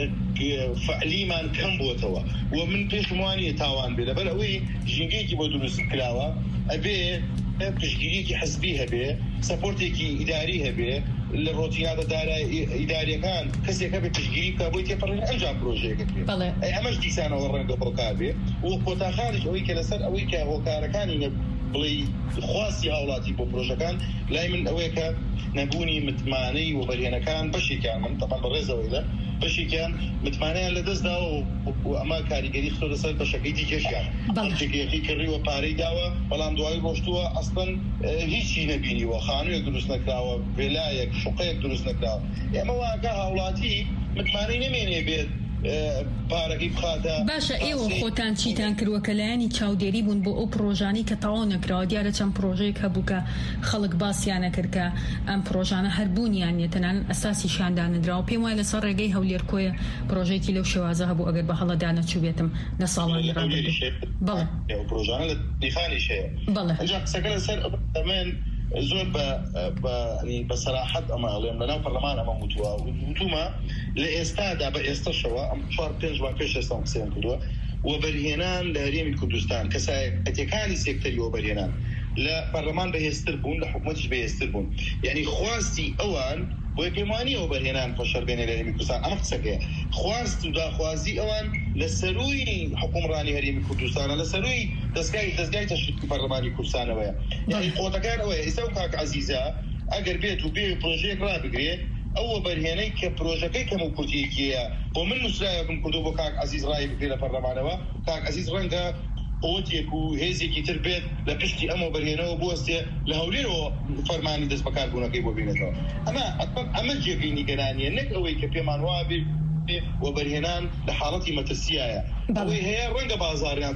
فعلیمان کەم بووتەوە و من پێشم وانیە تاوان بێ لەبەر ئەوەی ژینگەیەکی بۆ دروست کراوە ئەبێ پشتگیریەکی حزبی هەبێ سەپۆرتێکی ئیداری هەبێ لە ڕۆتینادە ئیداریەکان کەسێکە بێ پشتگیری بکە بۆی تێپەڕێن ئەنجام پرۆژەیەکە ئەمەش دیسانەوە ڕەنگە بڕکار بێ و کۆتاخانش ئەوەی کە لەسەر ئەوەی کە هۆکارەکانی بڵێ خواستی هاوڵاتی بۆ پرۆژەکان لای من ئەوەیە کە نەبوونی متمانەی وەبەرهێنەکان بەشێکیان من تەمان بەڕێزەوەی لە بەشێکیان متمانەیان لە دەستداوە و ئەمە کاریگەری خۆ لەسەر بەشەکەی دیکەشیان جێگەیەکی کڕیوە پارەی داوە بەڵام دوای ڕۆشتووە ئەسڵەن هیچی نەبینیوە خانوویەک دروست نەکراوە وێلایەک شوقەیەک دروست نەکراوە ئێمە واکە هاوڵاتی متمانەی نەمێنێ بێت پارەکەی بخاتە باشە ئێوە خۆتان چیتان کردووە کە لایەنی چاودێری بوون بۆ ئەو پرۆژانی کە تەواو نەکراوە دیارە چەند پرۆژەیەک هەبوو کە خەڵک باسییانە کرد کە ئەم پرۆژانە هەربوونیان یەتەنان ئەساسی شاندانراوە پێم وایە لەسەر ڕێگەی هەولێرکۆیە پرۆژێکی لەو شێوازە هەبوو ئەگەر بە هەڵەدا نەچووبێتم لە ساڵانی ڕابردوو بەڵێ پرۆژانە لە نیخانیش هەیە بەڵێ ئەنجا قسەکە لەسەر ئەمێن زۆر بە سەراحەت ئەمە ئەڵێم لەناو پەرلەمان ئەمە وتومە لە ئێستادا بە ئێستاشەوە ئەم 4-5 مانگ پێش ئێستا قسەیان کردووە وەبەرهێنان لە هەرێمی کوردستان کەسایەتیەکانی سێکتەری وەبەرهێنان لە پەرلەمان بەهێزتر بوون لە حکوومەتیش بەهێزتر بوون یعنی خواستی ئەوان بۆیە پێمانیە وەبەرهێنان خۆشەربێنێ لە هەرێمی کوردستان ئەمە قسەکەیە خواست و داخوازی ئەوان لە سەروی حکومڕانی هەرێمی کوردستانە لە سەروی دەستگای تەشریفی پەرلەمانی کوردستانەوەیە یعنی قۆتەکان ئەوەیە ئێستا و کاک عەزیزە ئەگەر بێت و بێ پرۆژەیەک ڕابگرێ ئەو وەبەرهێنەی کە پرۆژەکەی کەم و کورتیەکیەیە بۆ من نووسراوەکم کردو بۆ کاک عەزیز ڕای بگرێ لە پەرلەمانەوە کاک عەزیز ڕەنگە قوتێک و هێزێکی تر بێت لە پشتی ئەم وەبەرهێنەوە بوەستێ لە هەولێرەوە فەرمانی دەست بەکاربوونەکەی بۆ بینێتەوە ئەمە جێگەی نیگەرانیە نەک ئەوەی کە پێمان وا بێ وەبەرهێنان لە حاڵەتی مەترسیایە ئەوەی هەیە ڕەنگە بازاریان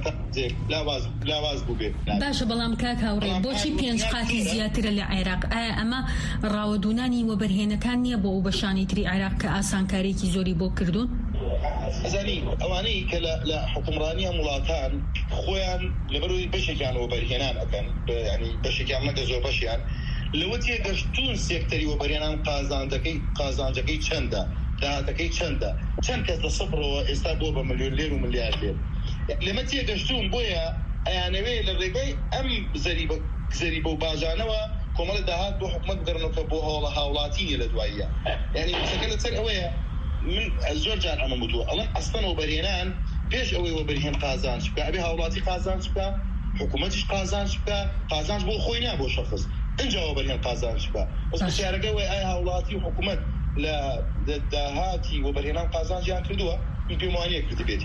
لاواز بوو بێت باشە بەڵام کاک هاوڕێ بۆچی 5 قاتی زیاترە لە عێراق ئایا ئەمە ڕاوەدوونانی وەبەرهێنەکان نییە بۆ ئەو بەشانی تری عێراق کە ئاسانکارێکی زۆری بۆ کردوون ئەزانی ئەوانەی کە لە حکومڕانی وڵاتان خۆیان لەبەرەوەی بەشێکیان وەبەرهێنان ئەکەن ینی بەشێکیان نەکە زۆر بەشیان لەوە تێگەشتوون سێکتەری وەبەرهێنان قازانجەکەی چەندە داهاتەکەی چەندە چەند کەس لە سەفرەوە ئێستا بۆ بە ملیۆنێر و ملیاردێر لەمە تێگەشتوون بۆیە ئەیانەوێ لە ڕێگەی ئەم زەریبە و باژانەوە کۆمەڵە داهات بۆ حکومەت بگەڕنەوە بۆ هەوڵە هاوڵاتیە لە دواییە یعنی قسەکە لەسەر ئەوەیە من زۆر جار ئەمە وتووە ئەڵێن ئەسڵەن وەبەرهێنان پێش ئەوەی وەبەرهێن قازانج بکە ئەبێ هاوڵاتی قازانج بکە حکومەتیش قازانج بکە قازانج بۆ خۆی نا بۆ شەخص اینجا وەبەرهێن قازانج بکە بەس پرسیارەکە وای ئایا هاوڵاتی و حکومەت لە داهاتی وەبەرهێنان قازانجیان کردووە من پێم وانییە کردی بێتیان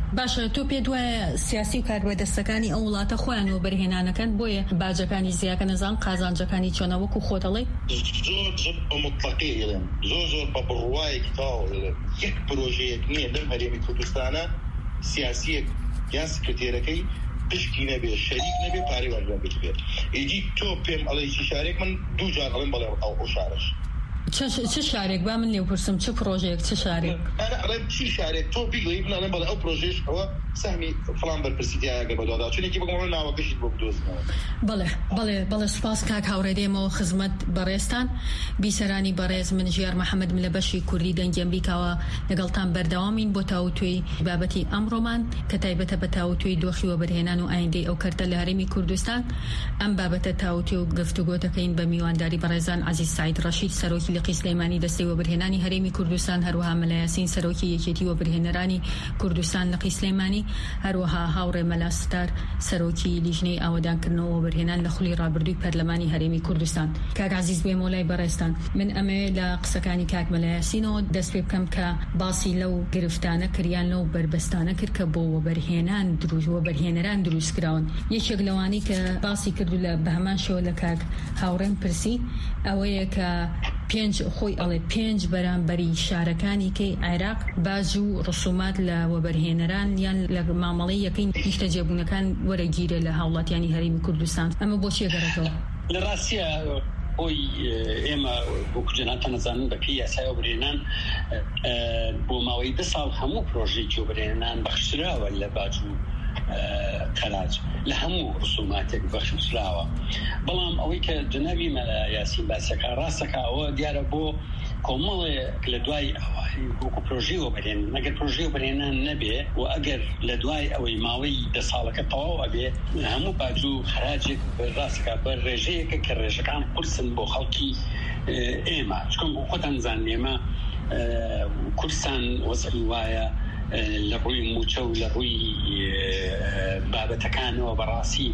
باشە تۆ پێ دوایە سیاسی و کاربەدەستەکانی ئەو وڵاتە خۆیان وەبەرهێنانەکەن بۆیە باجەکانی زیاکە نەزان قازانجەکانی چۆنەوەکو خۆ دەڵێ زۆر بە مطلقی ئێڵێن زۆر بە بڕوایەکی تاو یەک پرۆژەیەک نییە لەم هەرێمی کوردستانە سیاسیەک یان سکرتێرەکەی پشتی نەبێ شەریک نەبێ پارەی وەرگان بێت ئیدی تۆ پێم ئەڵێ چی شارێک من دوو جار ئەڵێم بەڵێ ئەو شارەش چه شارێک با من لێو پرسم چه پرۆژەیەک چه شارێک ئەڵێ چی شارێک تۆ بیڵێ من ئەڵێم بەڵێ ئەو پرۆژێش ئەوە سەهمی فڵان بەرپرسیدایەگە بەدوادا چونێکی بگەڕۆ ناوەکەشیت بۆ بدۆزنەوە. بەڵێ سوپاس کاک هاوڕێدێمەوە خزمەت بەڕێستان بیسەرانی بەڕێز من ژیار محەممەد لە بەشی کوردی دەنگەمریکاوە لەگەڵتان بەردەوامین بۆ تاوتوێی بابەتی ئەمڕۆمان کە تایبەتە بە تاوتوێی دۆخی وەبەرهێنان و ئایندەی ئەو کەرتە لە هەرێمی کوردستان. ئەم بابەتە تاوتوێ و گفتوگۆ دەکەین بە میوانداری بەڕێزان عەزیز سعید ڕەشید سەرۆکی لقی سلەیمانی دەستەی وەبەرهێنانی هەرێمی کوردستان، هەروەها مەلا یاسین سەرۆکی یەکێتی وەبەرهێنەرانی کوردستان لقی سلەیمانی، هەروەها هاوڕێ مەلا ستار سەرۆکی لیژنەی ئاوەدانکردنەوە وەبەرهێنان لە خولی ڕابردووی پەرلەمانی هەرێمی کوردستان. کاک عەزیز بێ مۆلای بەڕێستان، من ئەمێ لە قسەکانی کاک مەلا یاسینەوە دەست پێ بکەم کە باسی لەو گرفتانە کریان لەو بربەستانە کرد کە بۆ وەبەرهێنەران دروست کراون. یەکێک لەوانی کە باسی کردو لە بەهەمان شێوە لە کاک هاوڕێم پرسی ئەوەیە کە خۆی ئەڵێ 5 بەرامبەری شارەکانی کەی عێراق باج و ڕسومات لە وەبەرهێنەران یان لە مامەڵەی یەکەی نیشتە جێبوونەکان وەرەگیرە لە هاوڵاتیانی هەرێمی کوردستان. ئەمە بۆچی گەڕێتەوە؟ لە ڕاستیە ئەوی ئێمە بۆ کوردستان نەزانن بەپی یاسای وەبەرهێنان بۆ ماوەی 2 ساڵ هەموو پرۆژێکی وەبەرهێنان بەخشراوە لە باج و خەراج لە هەموو ڕسوماتێک بەخشراوە. بەڵام ئەوەی کە جنابی مەلا یاسین باسەکە ڕاستەکە ئەوە دیارە بۆ کۆمەڵێک لە دوای وەکو پرۆژەی وەبەرهێنان ئەگەر پرۆژەی وەبەرهێنان نەبێ و ئەگەر لە دوای ئەوەی ماوەی 10 ساڵەکە تەواو ئەبێ هەموو باج و خەراجێک ڕاستەکە بە ڕێژەیەکە کە ڕێژەکان قورسن بۆ خەڵکی ئێمە. چکۆم بۆ خۆتان زانن ئێمە کوردستان وەزعی وایە لە ڕووی موچە و لە ڕووی بابەتەکانەوە بەڕاستی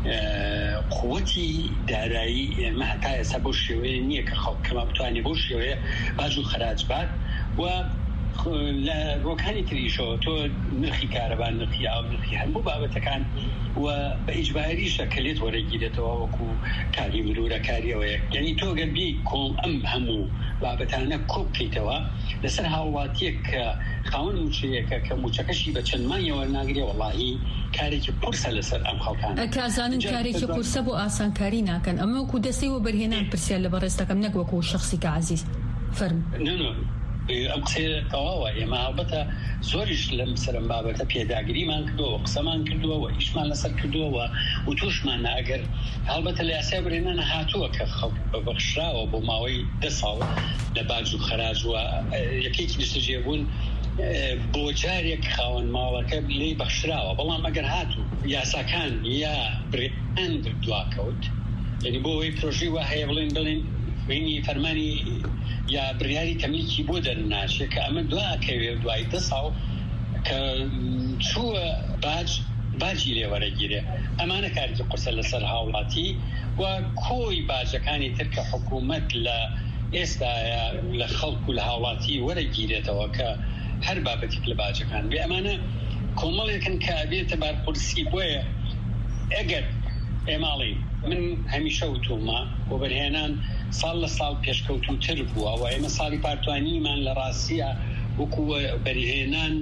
قووەتی دارایی ئێمە هەتا ئێستا بۆ شێوەیە نییە کە خەڵکەمە بتوانێت بۆ شێوەیە باج و خەراج بات. و لە ڕۆکانی تریشەوە تۆ نرخی کارەبان نرخی ئاو نرخی هەموو بابەتەکان و بە ئیجباریشە کە لێت وەرەگیرێتەوە وەکو کاری مرورە کاریەوەیە. یعنی تۆ گەبی کۆم ئەم هەموو بابەتانە کۆ بکەیتەوە لەسەر هاوڵاتیەک کە خاوەن موچەیەکە کە موچەکەشی بە چەند مانگێوە ناگرێ وەڵاهی کارێکی قورسە لەسەر ئەم خەڵکان. کازانن کارێکی قورسە بۆ ئاسانکاری ناکەن. ئەمە وەکو دەستەی وەبەرهێنان پرسیار لە بەڕێستەکەم نەک وەکو شەخسی کە عەزیز فەرم. ئەم قسەی تەواوە ئێمە هەڵبەتە زۆریش لەم سەرم بابەتە پێداگریمان کردووە قسەمان کردووە و ئیشمان لەسەر کردووە و توشمانە ئەگەر هەڵبەتە لە یاسای وەبەرهێنان هاتووە کە خەڵک بەبەخشراوە بۆ ماوەی 10 ساڵ لە باج و خەراج و یەکێکی نیشتەجێبوون بۆ جارێک خاوەن ماوەکە لێی بەخشراوە. بەڵام ئەگەر هاتوو یاساکان یا برێن دواکەوت یعنی بۆ ئەوەی پرۆژەی وا هەیە بڵێن وینی فەرمانی یا بڕیاری تەملیکی بۆ دەرناچێت کە ئەمە دواکەوێت دوای 10 ساڵ کە چووە باجی لێوەرەگیرێ. ئەمانە کارێکی قورسە لەسەر هاوڵاتی و کۆی باجەکانی ترکە حکوومەت لە ئێستاە لە خەڵک و لە هاوڵاتی وەرەگیرێتەوە کە هەر بابەتێک لە باجەکان بێ. ئەمانە کۆمەڵێکن کە بێتە بارقورسی بۆیە ئەگەر ئێماڵی من هەمیشە وتومە وەبەرهێنان ساڵ لە ساڵ پێشکەوتوتر بووە و ئێمە ساڵی پارتوانیمان لە ڕاستیە وەکو وەبەرهێنان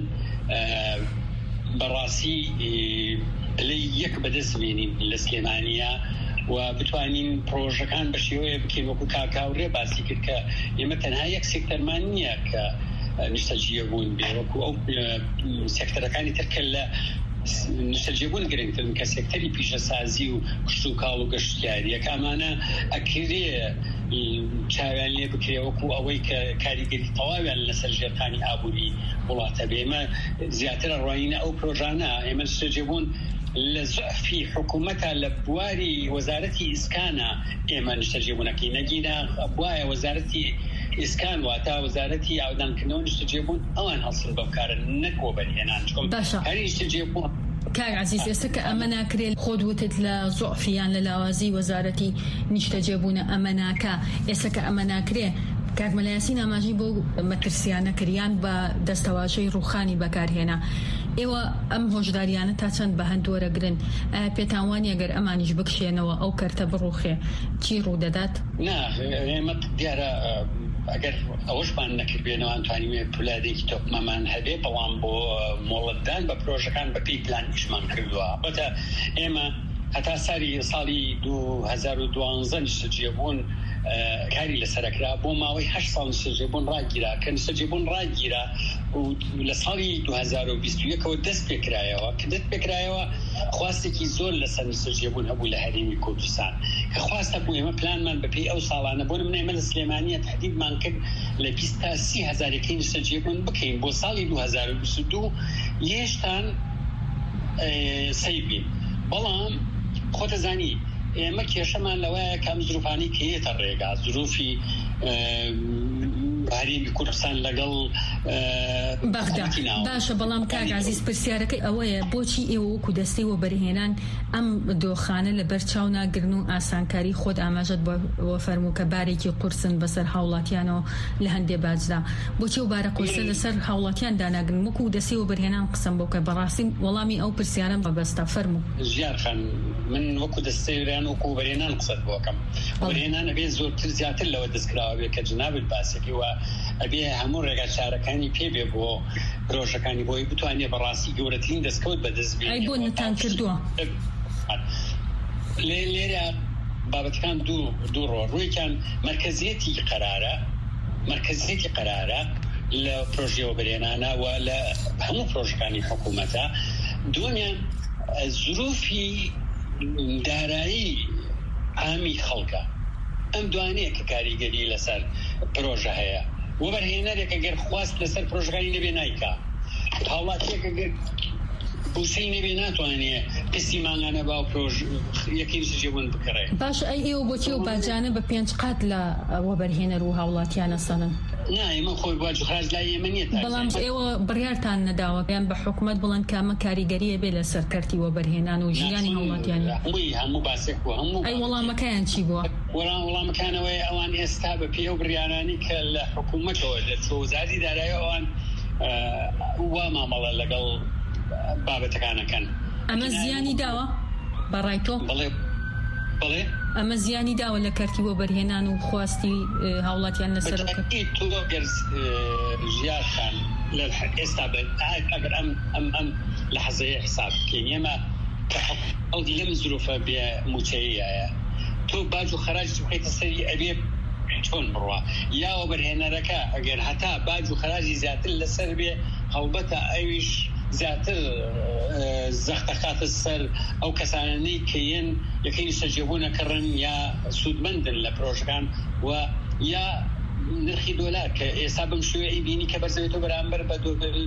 بەڕاستی لە یەک بەدەستمێنین لە سلێمانیە و بتوانین پرۆژەکان بە شێوەیە بکەین وەکو کاکاوڕێ باسی کرد کە ئێمە تەنها یەک سێکتەرمان نییە کە نیشتەجێ بوون بێ وەکو ئەو سێکتەرەکانی ترکە لە نیشتەجێبوون گرنگترن کە سێکتەری پیشەسازی و کشت و کاڵ و گەشتیاریەکە ئەمانە ئەکرێ چاویان لێ بکرێ وەکو ئەوەی کە کاریگەری تەواویان لەسەر ژێرخانی ئابووری وڵاتە بێ. ئێمە زیاتر ڕۆینە ئەو پرۆژانە ئێمە نیشتەجێبوون لە زعفی حکوومەتە لە بواری وەزارەتی ئیسکانە ئێمە نیشتەجێبوونەکەی نەگیرە بوایە وەزارەتی ئیسکان واتە وەزارەتی ئاودانکردنەوە نیشتەجێبوون ئەوان هەڵسن بەکارن نەک وەبەرهێنان. هەری نیشتەجێبوون کاک عەزیز ئێستا کە ئەمە ناکرێت خۆت وتت لە زوعفیان لە لاوازی وەزارەتی نیشتەجێبوونە ئەمە ناکە ئێستا کە ئەمە ناکرێت کاک مەلا یاسین ئاماژەی بۆ مەترسیانەکریان بە دەستەواژەی ڕوخانی بەکارهێنا. ئێوە ئەم هۆشداریانە تا چەند بە هەندوەرەگرن پێتاوانی ئەگەر ئەمانیش بکشێنەوە ئەو کەرتە بڕوخێ چی ڕوودەدات؟ ئێمە دیارە ئەگەر ئەوەشمان نەکردبێنەوە ئەتوانین پولادێکی تۆپمەمان هەبێ بەڵام بۆ مۆڵەتدان بە پرۆژەکان بەپێی پلان ئیشمان کردووە بەتە ئێمە هەتا ساڵی 2012 نیشتەجێبوون کاری لەسەرکرا بۆ ماوەی 8 ساڵ نیشتەجێبوون ڕاگیرا کە نیشتەجێبوون ڕاگیرا و لە ساڵی 2021ەوە دەست پێکرایەوە کە دەست پێکرایەوە خواستێکی زۆر لەسەر نیشتەجێبوون هەبوو لە هەرێمی کوردستان کە خواستە بوو ئێمە پلانمان بەپێی ئەو ساڵانە بۆ نمونە ئێمە لە سلێمانیە تهدیدمان کرد لە 20 تا 30 هەزارێکی نیشتەجێبوون بکەین بۆ ساڵی 2022 هێشتان سەی بین بەڵام خۆتە زانی ئێمە کێشەمان لەوەیە کەم زروفانی کەیەتە ڕێگا زروفی هەرێمی کوردستان لەگەڵ بەغدا باشە بەڵام کاک عەزیز پرسیارەکەی ئەوەیە بۆچی ئێوە وەکو دەستەی وەبەرهێنان ئەم دۆخانە لە بەرچاو ناگرن و ئاسانکاری خۆت ئاماژەت بۆ فەرموو کە بارێکی قورسن بەسەر هاوڵاتیانەوە لە هەندێ باجدا بۆچی و بارە قورسە لەسەر هاوڵاتیان داناگرن وەکو دەستەی وەبەرهێنان قسەم بۆ کە بەڕاستی وەڵامی ئەو پرسیارم بەبەستە فەرموو ژیان خان من وەکو دەستەیان وەکو وەبەرهێنان قسەت بۆکەم وەبەرهێنان ئەبێ زۆرتر زیاتر لەوە دەستکراوە بێ کە جنابت باسێکی وە ئەبێ هەموو ڕێگا چارەکانی پێبێ بۆ پرۆژەکانی بۆی بتوانێت بەڕاستی گەورەترین دەستکەوت بەدەستبێت ئەی بۆ نتان کردووە لێرە بابەتەکان دوو ڕۆیکان مرکزیەتی قەرارە لە پرۆژێ وەبەرهێنانە و لە هەموو پرۆژەکانی حکوومەتە دومیان زروفی دارایی عامی خەڵکە ئەم دوانەیە کە کاریگەری لەسەر پرۆژە هەیە وەبەرهێنەرێک ئەگەر خواست لەسەر پرۆژەکانی نەبێ نایکا هاوڵاتیەک ئەگەر بوسەی نەبێ ناتوانێت پستی مانگانە با و پرۆژ یەکەی نیشتەجێبوون بکڕێ باش ئەی ئێوە بۆچی و باجانە بە 5 قات لە وەبەرهێنەر و هاوڵاتیانە سەنن ئێمە خۆی باج و خراج لای ئێمە نییە بەڵام ئێوە بڕیارتان نەداوە پێیان بە حکوومەت بڵند کامە کاریگەریە بێ لە سەرکەرتی وەبەرهێنان و ژیانی هاوڵاتیانی هەموو باسێک بوو هەموو ئەی وەڵامەکەیان چی بووە وەڵامەکانەوەی ئەوان ئێستا بە پێ و بڕیارانی کە لە حکوومەتەوە لە وەزارەتی دارایی ئەوان وا مامەڵە لەگەڵ بابەتەکانەکەن ئەمە زیانی داوە بەڕای تۆ بڵێ ئەمە زیانی داوە لە کەرتی وەبەرهێنان و خواستی هاوڵاتیان لەسەرەکە تۆ گەر ژیارخان ئێستا ئەگەر ئەم لە حەزەیە حساب بکەین ئێمە ئەڵدی لەم زروفە بێ موچەیەیە تۆ باج و خەراجی بخەیتە سەری ئەبێ چۆن بڕوە یا وەبەرهێنەرەکە ئەگەر هەتا باج و خەراجی زیاتر لەسەر بێ هەڵبەتە ئەویش زیاتر زەختەخاتە سەر ئەو کەسانەی کەیەن یەکەی نیشتەجێبوون نەکەڕن یا سوودمەندن لە پرۆژەکان و یا نرخی دۆلار کە ئێستا بم شوێ بینی کە بەرزەوێتەوە بەرامبەر بە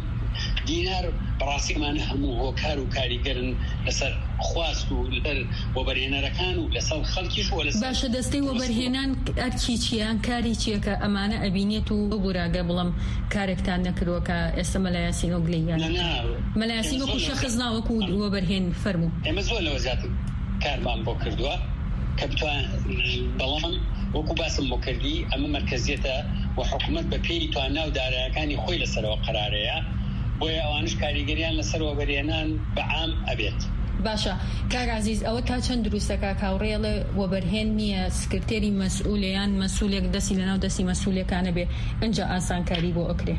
دینار بەڕاستیمانە هەموو هۆکار و کاریگەرن لەسەر خواست و لەسەر وەبەرهێنەرەکان و لەسەر خەڵکیش و لەسەر باشە دەستەی وەبەرهێنان ئەرکی چیان کاری چییە کە ئەمانە ئەبینێت و بوراگە بڵم کارێکتان نەکردووە کە ئێستا مەلایەسین و گلەیان مەلایەسین وەکو شەخص ناوەکو وەبەرهێن فەرموو ئێمە زۆر لەوە زیاتر کارمان بۆ کردووە کە بتوان بەڵام وەکو باسم بۆ کردی ئەمە مرکزیەتە و حکوومەت بە پێی تواننا و دارایەکانی خۆی لەسەرەوە قەرارەیە بۆیە ئەوانش کاریگەریان لەسەر وەبەرهێنان بەعام ئەبێت باشە کاک عەزیز ئەوە تا چەند دروستەکە کاوڕێڵە وەبەرهێن نییە سکرتێری مەسئولیان مەسئولێک دەستی لەناو دەستی مەسئولەکانە بێ ئەنجا ئاسانکاری بۆ ئەکرێ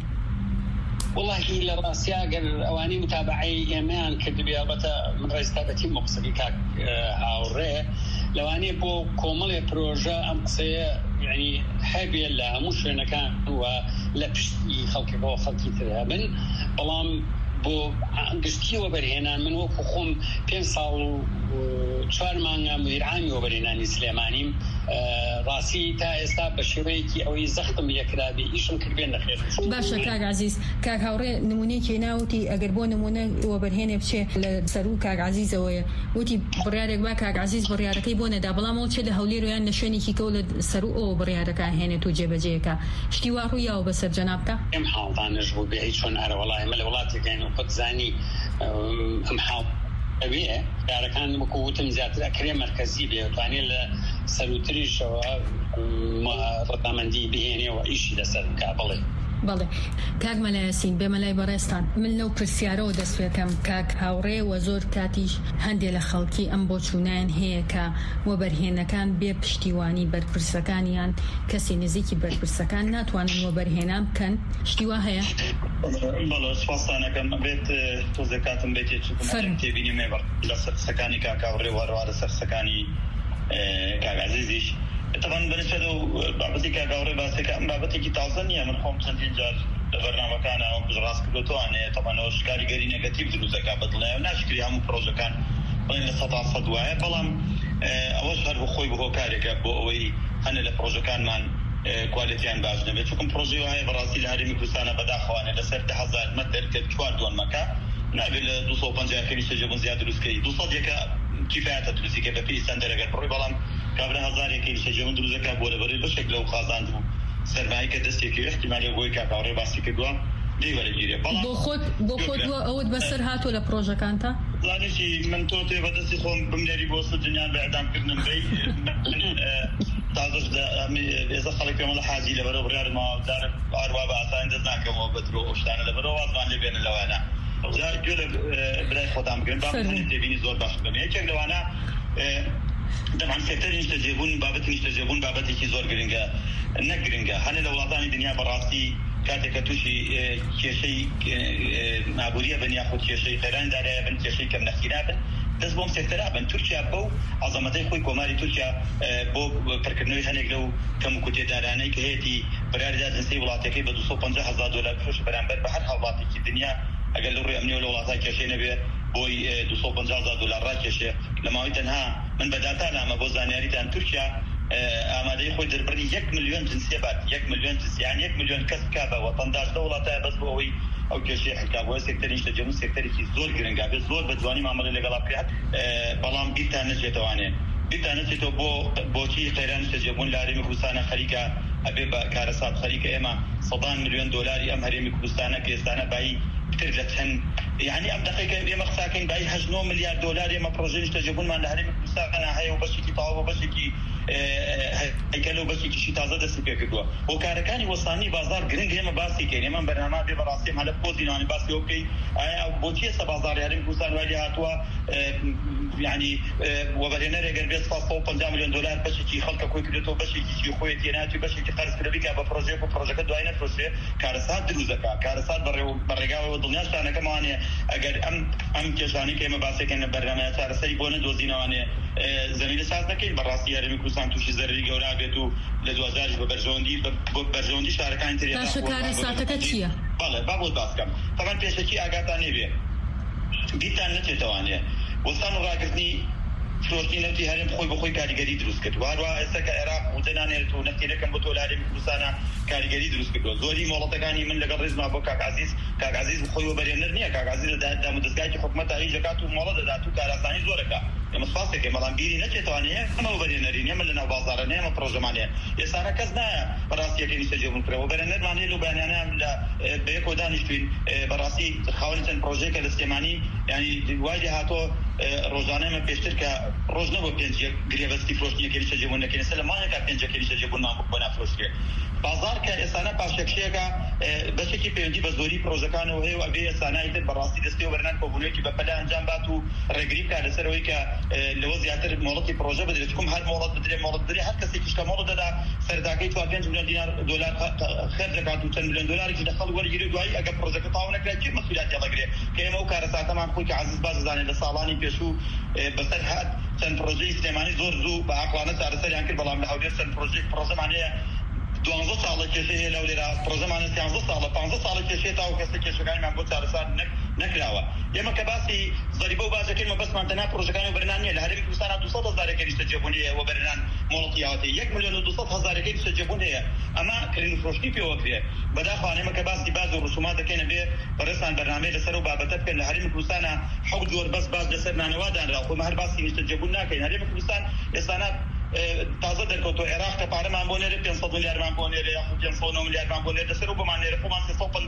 والله لە ڕاستیا گەر ئەوانەی متابعەی ئێمەیان کردبێ ئەڵبەتە من ڕێزتابەتی مەقسەدی کاک هاوڕێ لەوانەیە بۆ کۆمەڵێ پرۆژە ئەم قسەیە یعنی هەبێ لە هەموو شوێنەکان و لە پشتی خەڵکەوە خەڵکی تر هەبن بەڵام بۆ گشتی وەبەرهێنان من وەکو خۆم 5 ساڵ و 4 مانگە مدیرعامی وەبەرهێنانی سلێمانیم ڕاستی تا ئێستا بە شێوەیەکی ئەوەی زەختم یەکرابی ئیشم کردبێن نەخێر باشە کاک عەزیز کاک هاوڕێ نمونەیەکی ناوتی ئەگەر بۆ نمونە وەبەرهێنێ بچێ لە سەر و کاک عەزیزەوەیە وتی بڕیارێک با کاک عەزیز بڕیارەکەی بۆ نەدا بەڵام ئەو چێ لە هەولێر و یان لە شوێنێکی کەو لە سەر و ئەوە بڕیارەکە هێنێت و جێبەجێیەکە شتی وا ڕوویاوە بەسەر جەنابکە ئەم حاڵدانش بوو بێ هیچ چۆن ئەرە وەڵای ئێمە لە وڵاتێکین و خۆت زانی ئەم حاڵ ئەوێ دارەکان وەکو وتم زیاتر ئەکرێ مەرکەزی بێ توانێت لە سەروتریشەوە ڕەتامەندی بهێنێەوە ئیشی لەسەر بکا بڵێ بەڵێ کاک مەلایەسین بێمەلای بەڕێستان من لەو پرسیارەوە دەستوێتم کاک هاوڕێ و زۆر کاتیش هەندێک لە خەڵکی ئەم بۆ چوونیان هەیە کە وەبەرهێنەکان بێ پشتیوانی بەرپرسەکانیان کەسی نزیکی بەرپرسەکان ناتوانن وەبەرهێنان بکەن شتیوا هەیە؟ بەڵێ سپاسانەکەم بێت تۆزێ کاتم بێتێ چکم تێبینی مێبەر لە سەرسەکانی کاک هاوڕێ و هەروە لە سەرسەکانی کاک عەزیزیش طبعا بالنسبه له بابتي كاغوري باسك بابتي تازنيه من خم سنتين جار برنامج كان او بجراس كلوتوانه طبعا وش كاريغري نيجاتيف دلو زكاه بدله ناشكري هم بروجه كان بين سطع صدوايه بلان اول شهر بخوي بهو كاريكا بوي انا البروجه كان من كواليتيان باش نبي تكون بروجه هاي براسي الهرمي كوسانه بدا خوانه لسر 1000 متر كتوار دون مكا نابل 250 كيلو سجبون زياده لسكي 200 كفايه تدرسي كيف في سندر اگر بروي بلان قبل 1000 كيلو سجبون دروزه كابوله بري بشكل لو خازان سرمایه که دستی که احتمالی گویی که کاری باسی که دوام دیواره گیره. با خود اود بسر هاتو لپروژه کانتا؟ لانشی من توتی و دستی خون بمداری باست دنیا بعدم کردم بی تازه از خالی که مال حاجی لبرو برای ما دار آروا با آسان دست نکم و بدرو اشتانه لبرو واسمان لبین لوانا. جا جل برای خودم کردم با من تبینی زور باش کنم. یک لوانا طبعا سکتر نشتجیبون بابت نشتجیبون بابتی که زور گرینگه نگرینگه هنه لولاتانی دنیا براستی کاتێک تووشی کێشەی نابووریە بن یاخود کێشەی خێران دارایە بن کێشەی کەم نەخیرا بن دەست بۆم سێکتەرا بن تورکیا بۆ عەزەمەتەی خۆی کۆماری تورکیا بۆ پڕکردنەوەی هەندێک لەو کەم و کوتێدارانەی کە هەیەی بەراردا جنسەی وڵاتەکەی بە 250,000 دلار فرۆش بەرامبەر بە هەر هەوڵاتێکی دنیا ئەگەر لە ڕووی ئەمنیەوە لە وڵاتە کێشەی نەبێ بۆی 250,000 دلار ڕاکێشێ لەماوەی تەنها من بەداتا لامە بۆ زانیاریتان تورکیا ئامادەی خۆی دەربڕی 1 ملیۆن جنسیە بات 1 ملیۆن جنسیان 1 ملیۆن کەس بکا بە وەتەنداش دە وڵاتایە بەس بۆ ئەوەی ئەو کێشەی حکا بۆ سێکتەری نیشتەجێبوون سێکتەرێکی زۆر گرنگا بێت زۆر بە جوانی مامەڵەی لەگەڵا بکات بەڵام بیرتان نەچێتەوانێ بیرتان نەچێتەوە بۆچی خێران نیشتەجێبوون لە هەرێمی کوردستانە خەریکە ئەبێ بە کارەسات خەریکە ئێمە 100 ملیۆن دۆلاری ئەم هەرێمی کوردستانە کە ئێستانە بای تر لە چەند يعني ام دقيقه ئێمە قساکەین بای 8 ملیار دلار ئێمە پرۆژەی نیشتەجێبوونمان لە هەرێمی کوردستانە هەیە و بەشێکی تەواو و بەشێکی هەیکەل و بەشێکیشی تازە دەستی پێ کردووە هۆکارەکانی وەستانی بازار گرنگ ئێمە باسی کەین ئێمە بەرنامە بێ بەڕاستی هەلە پۆزینانی باسی ئەو بکەی ئایا بۆچی ئێستا بازاری هەرێمی کوردستان وای لێ هاتووە يعني وەبەرهێنەر ئەگەر بێت 150 ملیۆن دلار بەشێکی خەڵکە خۆی کردێتەوە بەشێکی خۆی تێناتی بەشێکی قەرزکردە بیکا بە پرۆژێک و پرۆژەکە دوای نەفرۆشێ کارەسات دروستەکە کارەسات بەڕێگاوەوە دڵنیاشتانەکەمانێ ئەگەر ئەم کێشانی کە ئێمە باسێکەن لە بەرنامەیە چارەسەری بۆ نەدۆزینەوانێ زمینە ساز دەکەین بەڕاستی هەرێمی کوردستان تووشی زەرری گەورە بێت و لە 2000 بە بەرژەوەندی شارەکانی تر باش کارەساتەکە چییە؟ بەڵێ با بۆ باسکەم تەمان پێشەکی ئاگاتان نێبێ بیرتان نەچێتەوانێ وەستان و ڕاگرتنی فرۆشتنی نەوتی هەرێم خۆی بە خۆی کاریگەری دروست کرد هەروە ئێستا کە عێراق وجەنانێت و نەفتێنەکەم بۆ تۆ لە هەرێمی کوردستانە کاریگەری دروست کردووە زۆری مۆڵەتەکانی من لەگەڵ ڕێزما بۆ کاک عەزیز خۆی وەبەرهێنەر نییە کاک عەزیز لە دامودەستگایکی حکومەتە هیچ دەکات و مۆڵە دەدات و کاراسانی زۆرەکە ئێمە سپاسێکێ بەڵام بیری نەچێتوانێ ئەمە وەبەرهێنەری نیە من لەناو بازاڕە نیە ئەمە پرۆژەمانەیە ئێستانە کەس نایە بەڕاستیەکەی نیشتەجێبوون کرێ وەبەرهێنەرمانەیە لەو بەیانیانەیان لە بەیەکۆ دانیشتوین بەڕاستی خاوەنی چەند پرۆژەیەکە لە سلێمانی یعنی وای لێ هاتۆ ڕۆژانە ئێمە پێشتر کە ڕۆژ نەبوو پێنج گرێبەستی فرۆشتنیەکەی نیشتەجێبوون نەکەین ئێستا لە مانگێکا پێنجەکەی نیشتەجێبوونمان بۆ نافرۆشترێ بازار کە ئێستانە پاشەکشەیەکە بەشێکی پەیوەندی بە زۆری پرۆژەکانەوە هەیە و ئەبێ ئێستانای تر بەڕاستی دەستی وەبەرهێنان کۆبوونەوەیەکی بەپەلا ئەنجام بات و ڕێگری بکات لەسەرەوەی کە لەوە زیاتر مۆڵەتی پرۆژە بدرێت چکم هەر مۆڵەت بدرێت مۆڵەت بدرێت هەر کەسێکیش کە مۆڵەت دەدا سەرداکەی تو 5 ملیۆن دلار خەرج دەکات و چەند ملیۆن دلارێکی لە خەڵک وەرگیری دوایی ئەگەر پرۆژەکە تەواو نەکرێت چی مەسئولیەتی هەڵەگرێت کە ئێمە ئەو کارەساتەمان خۆی کە عەزیز باز دەزانێت لە ساڵانی پێشوو بەسەر هات چەند پرۆژەی سلێمانی زۆر زوو بە عەقلانە چارەسەریان کرد بەڵام لە هەولێر چەند پرۆژەمان هەیە 12 ساڵە کێشەی هەیە لەو لێرە پرۆژەمانە 13 ساڵە 15 ساڵە کێشەی تا و کەسە کێشەکانیمان بۆ چارەسەر نەکراوە ئێمە کە باسی زەریبە و بازەکەین بەسمان تەنها پرۆژەکانی وەبەرهێنان نیە لە هەرێمی کوردستانە 200,000 نیشتەجێبوون هەیە وەبەرهێنان مۆڵەتیاوەتی 1 ملیۆن و 200,000 نیشتەجێبوون هەیە ئەمە کڕین و فرۆشتی پێوە کرێ بەداخەوە ئێمە کە باسی باز و ڕسومات دەکەینە بێ بەڕێستان بەرنامەی لەسەر و بابەتە بکەن لە هەرێمی کوردستانە حەوت جۆر بەس باز لەسەر نانەوا دانراوە خۆمە هەر باسی نیشتەجێبوون ناکەین هەرێمی کوردستان ئێستانە تازە دەرکەوتۆ عێراق کە پارەمان بۆ نێرە 500 میلیاردمان بۆ نێرە یاخود 500 میلیاردمان بۆ نێرە دەسەر و بۆمان نێرە خۆمان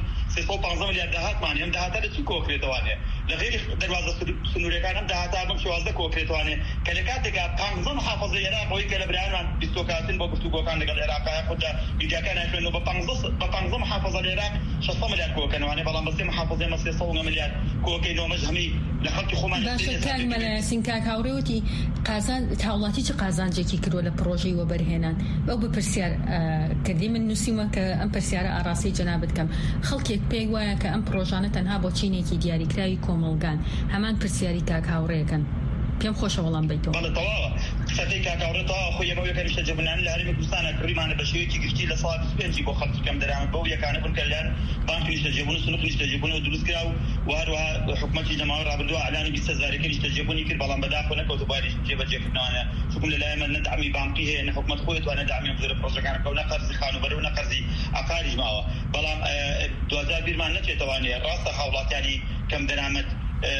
350 میلیارد داهاتمان ئەم داهاتە لە چی کۆکرێتەوانێ لە غێری دەواازە سنوورەکان ئەم داهاتا بم شێوازە کۆکرێتوانێ کە لە کاتێکا 15 محافظە عێراق بۆی کە لە برایانمان بیستۆکاتن بۆ گفتوگۆکان لەگەڵ عێراقا خوددا میدیاکان ئەکرێنەوە بە 15 محافظە لە عێراق 600 میلیارد کۆکەنەوانێ بەڵام بە 3 محافظە 300 میلیارد کۆکەینەوە مەژهەمی لە خەڵکی خۆمان باشە کاک مەلایەسین کاک هاوڕێوتی قازان هاوڵاتی چ قازانجێکی کردووە لە پرۆژەی وەبەرهێنان ئەو بپرسیار کردی من نووسیمە کە ئەم پرسیارە ئاڕاستی جەنابەت بکەم خەڵکێک پێی وایە کە ئەم پرۆژانە تەنها بۆ چینێکی دیاریکراوی کۆمەڵگان هەمان پرسیاری کاک هاوڕێەکەن پێم خۆشە وەڵام بیتەوە بەڵێ تەواوە قسەکەی کاک هاوڕێتەوە خۆی ئەمە یەکەم نیشتەجێبوونانی لە هەرێمی کوردستانە کڕیمانە بە شێوەیەکی گشتی لە ساڵ 25 بۆ خەڵکی کەم دەرامەت بەو یەکانە بوون کە لەلایەن بانکی نیشتەجێبوون و سنووری نیشتەجێبوونەوە دروست کرا و هەروەها حکوومەتی جەماوەی ڕابردووە ئەعلانی 200,000 نیشتەجێبوونی کرد بەڵام بەداخۆ نەکەوتە باری جێبەجێکردنەوەیە چونکە لەلایەن من نەدعمی بانکی هەیە نە حکوومەت خۆی توانە دعمی ئەم جۆرە پرۆژەکانە بکەوە نە قەرزی خانوبەر و نە قەرزی عقاریش ماوە بەڵام 2000 بیرمان نەچێتەوانێ ڕاستە هاوڵاتیانی کەم دەرامەت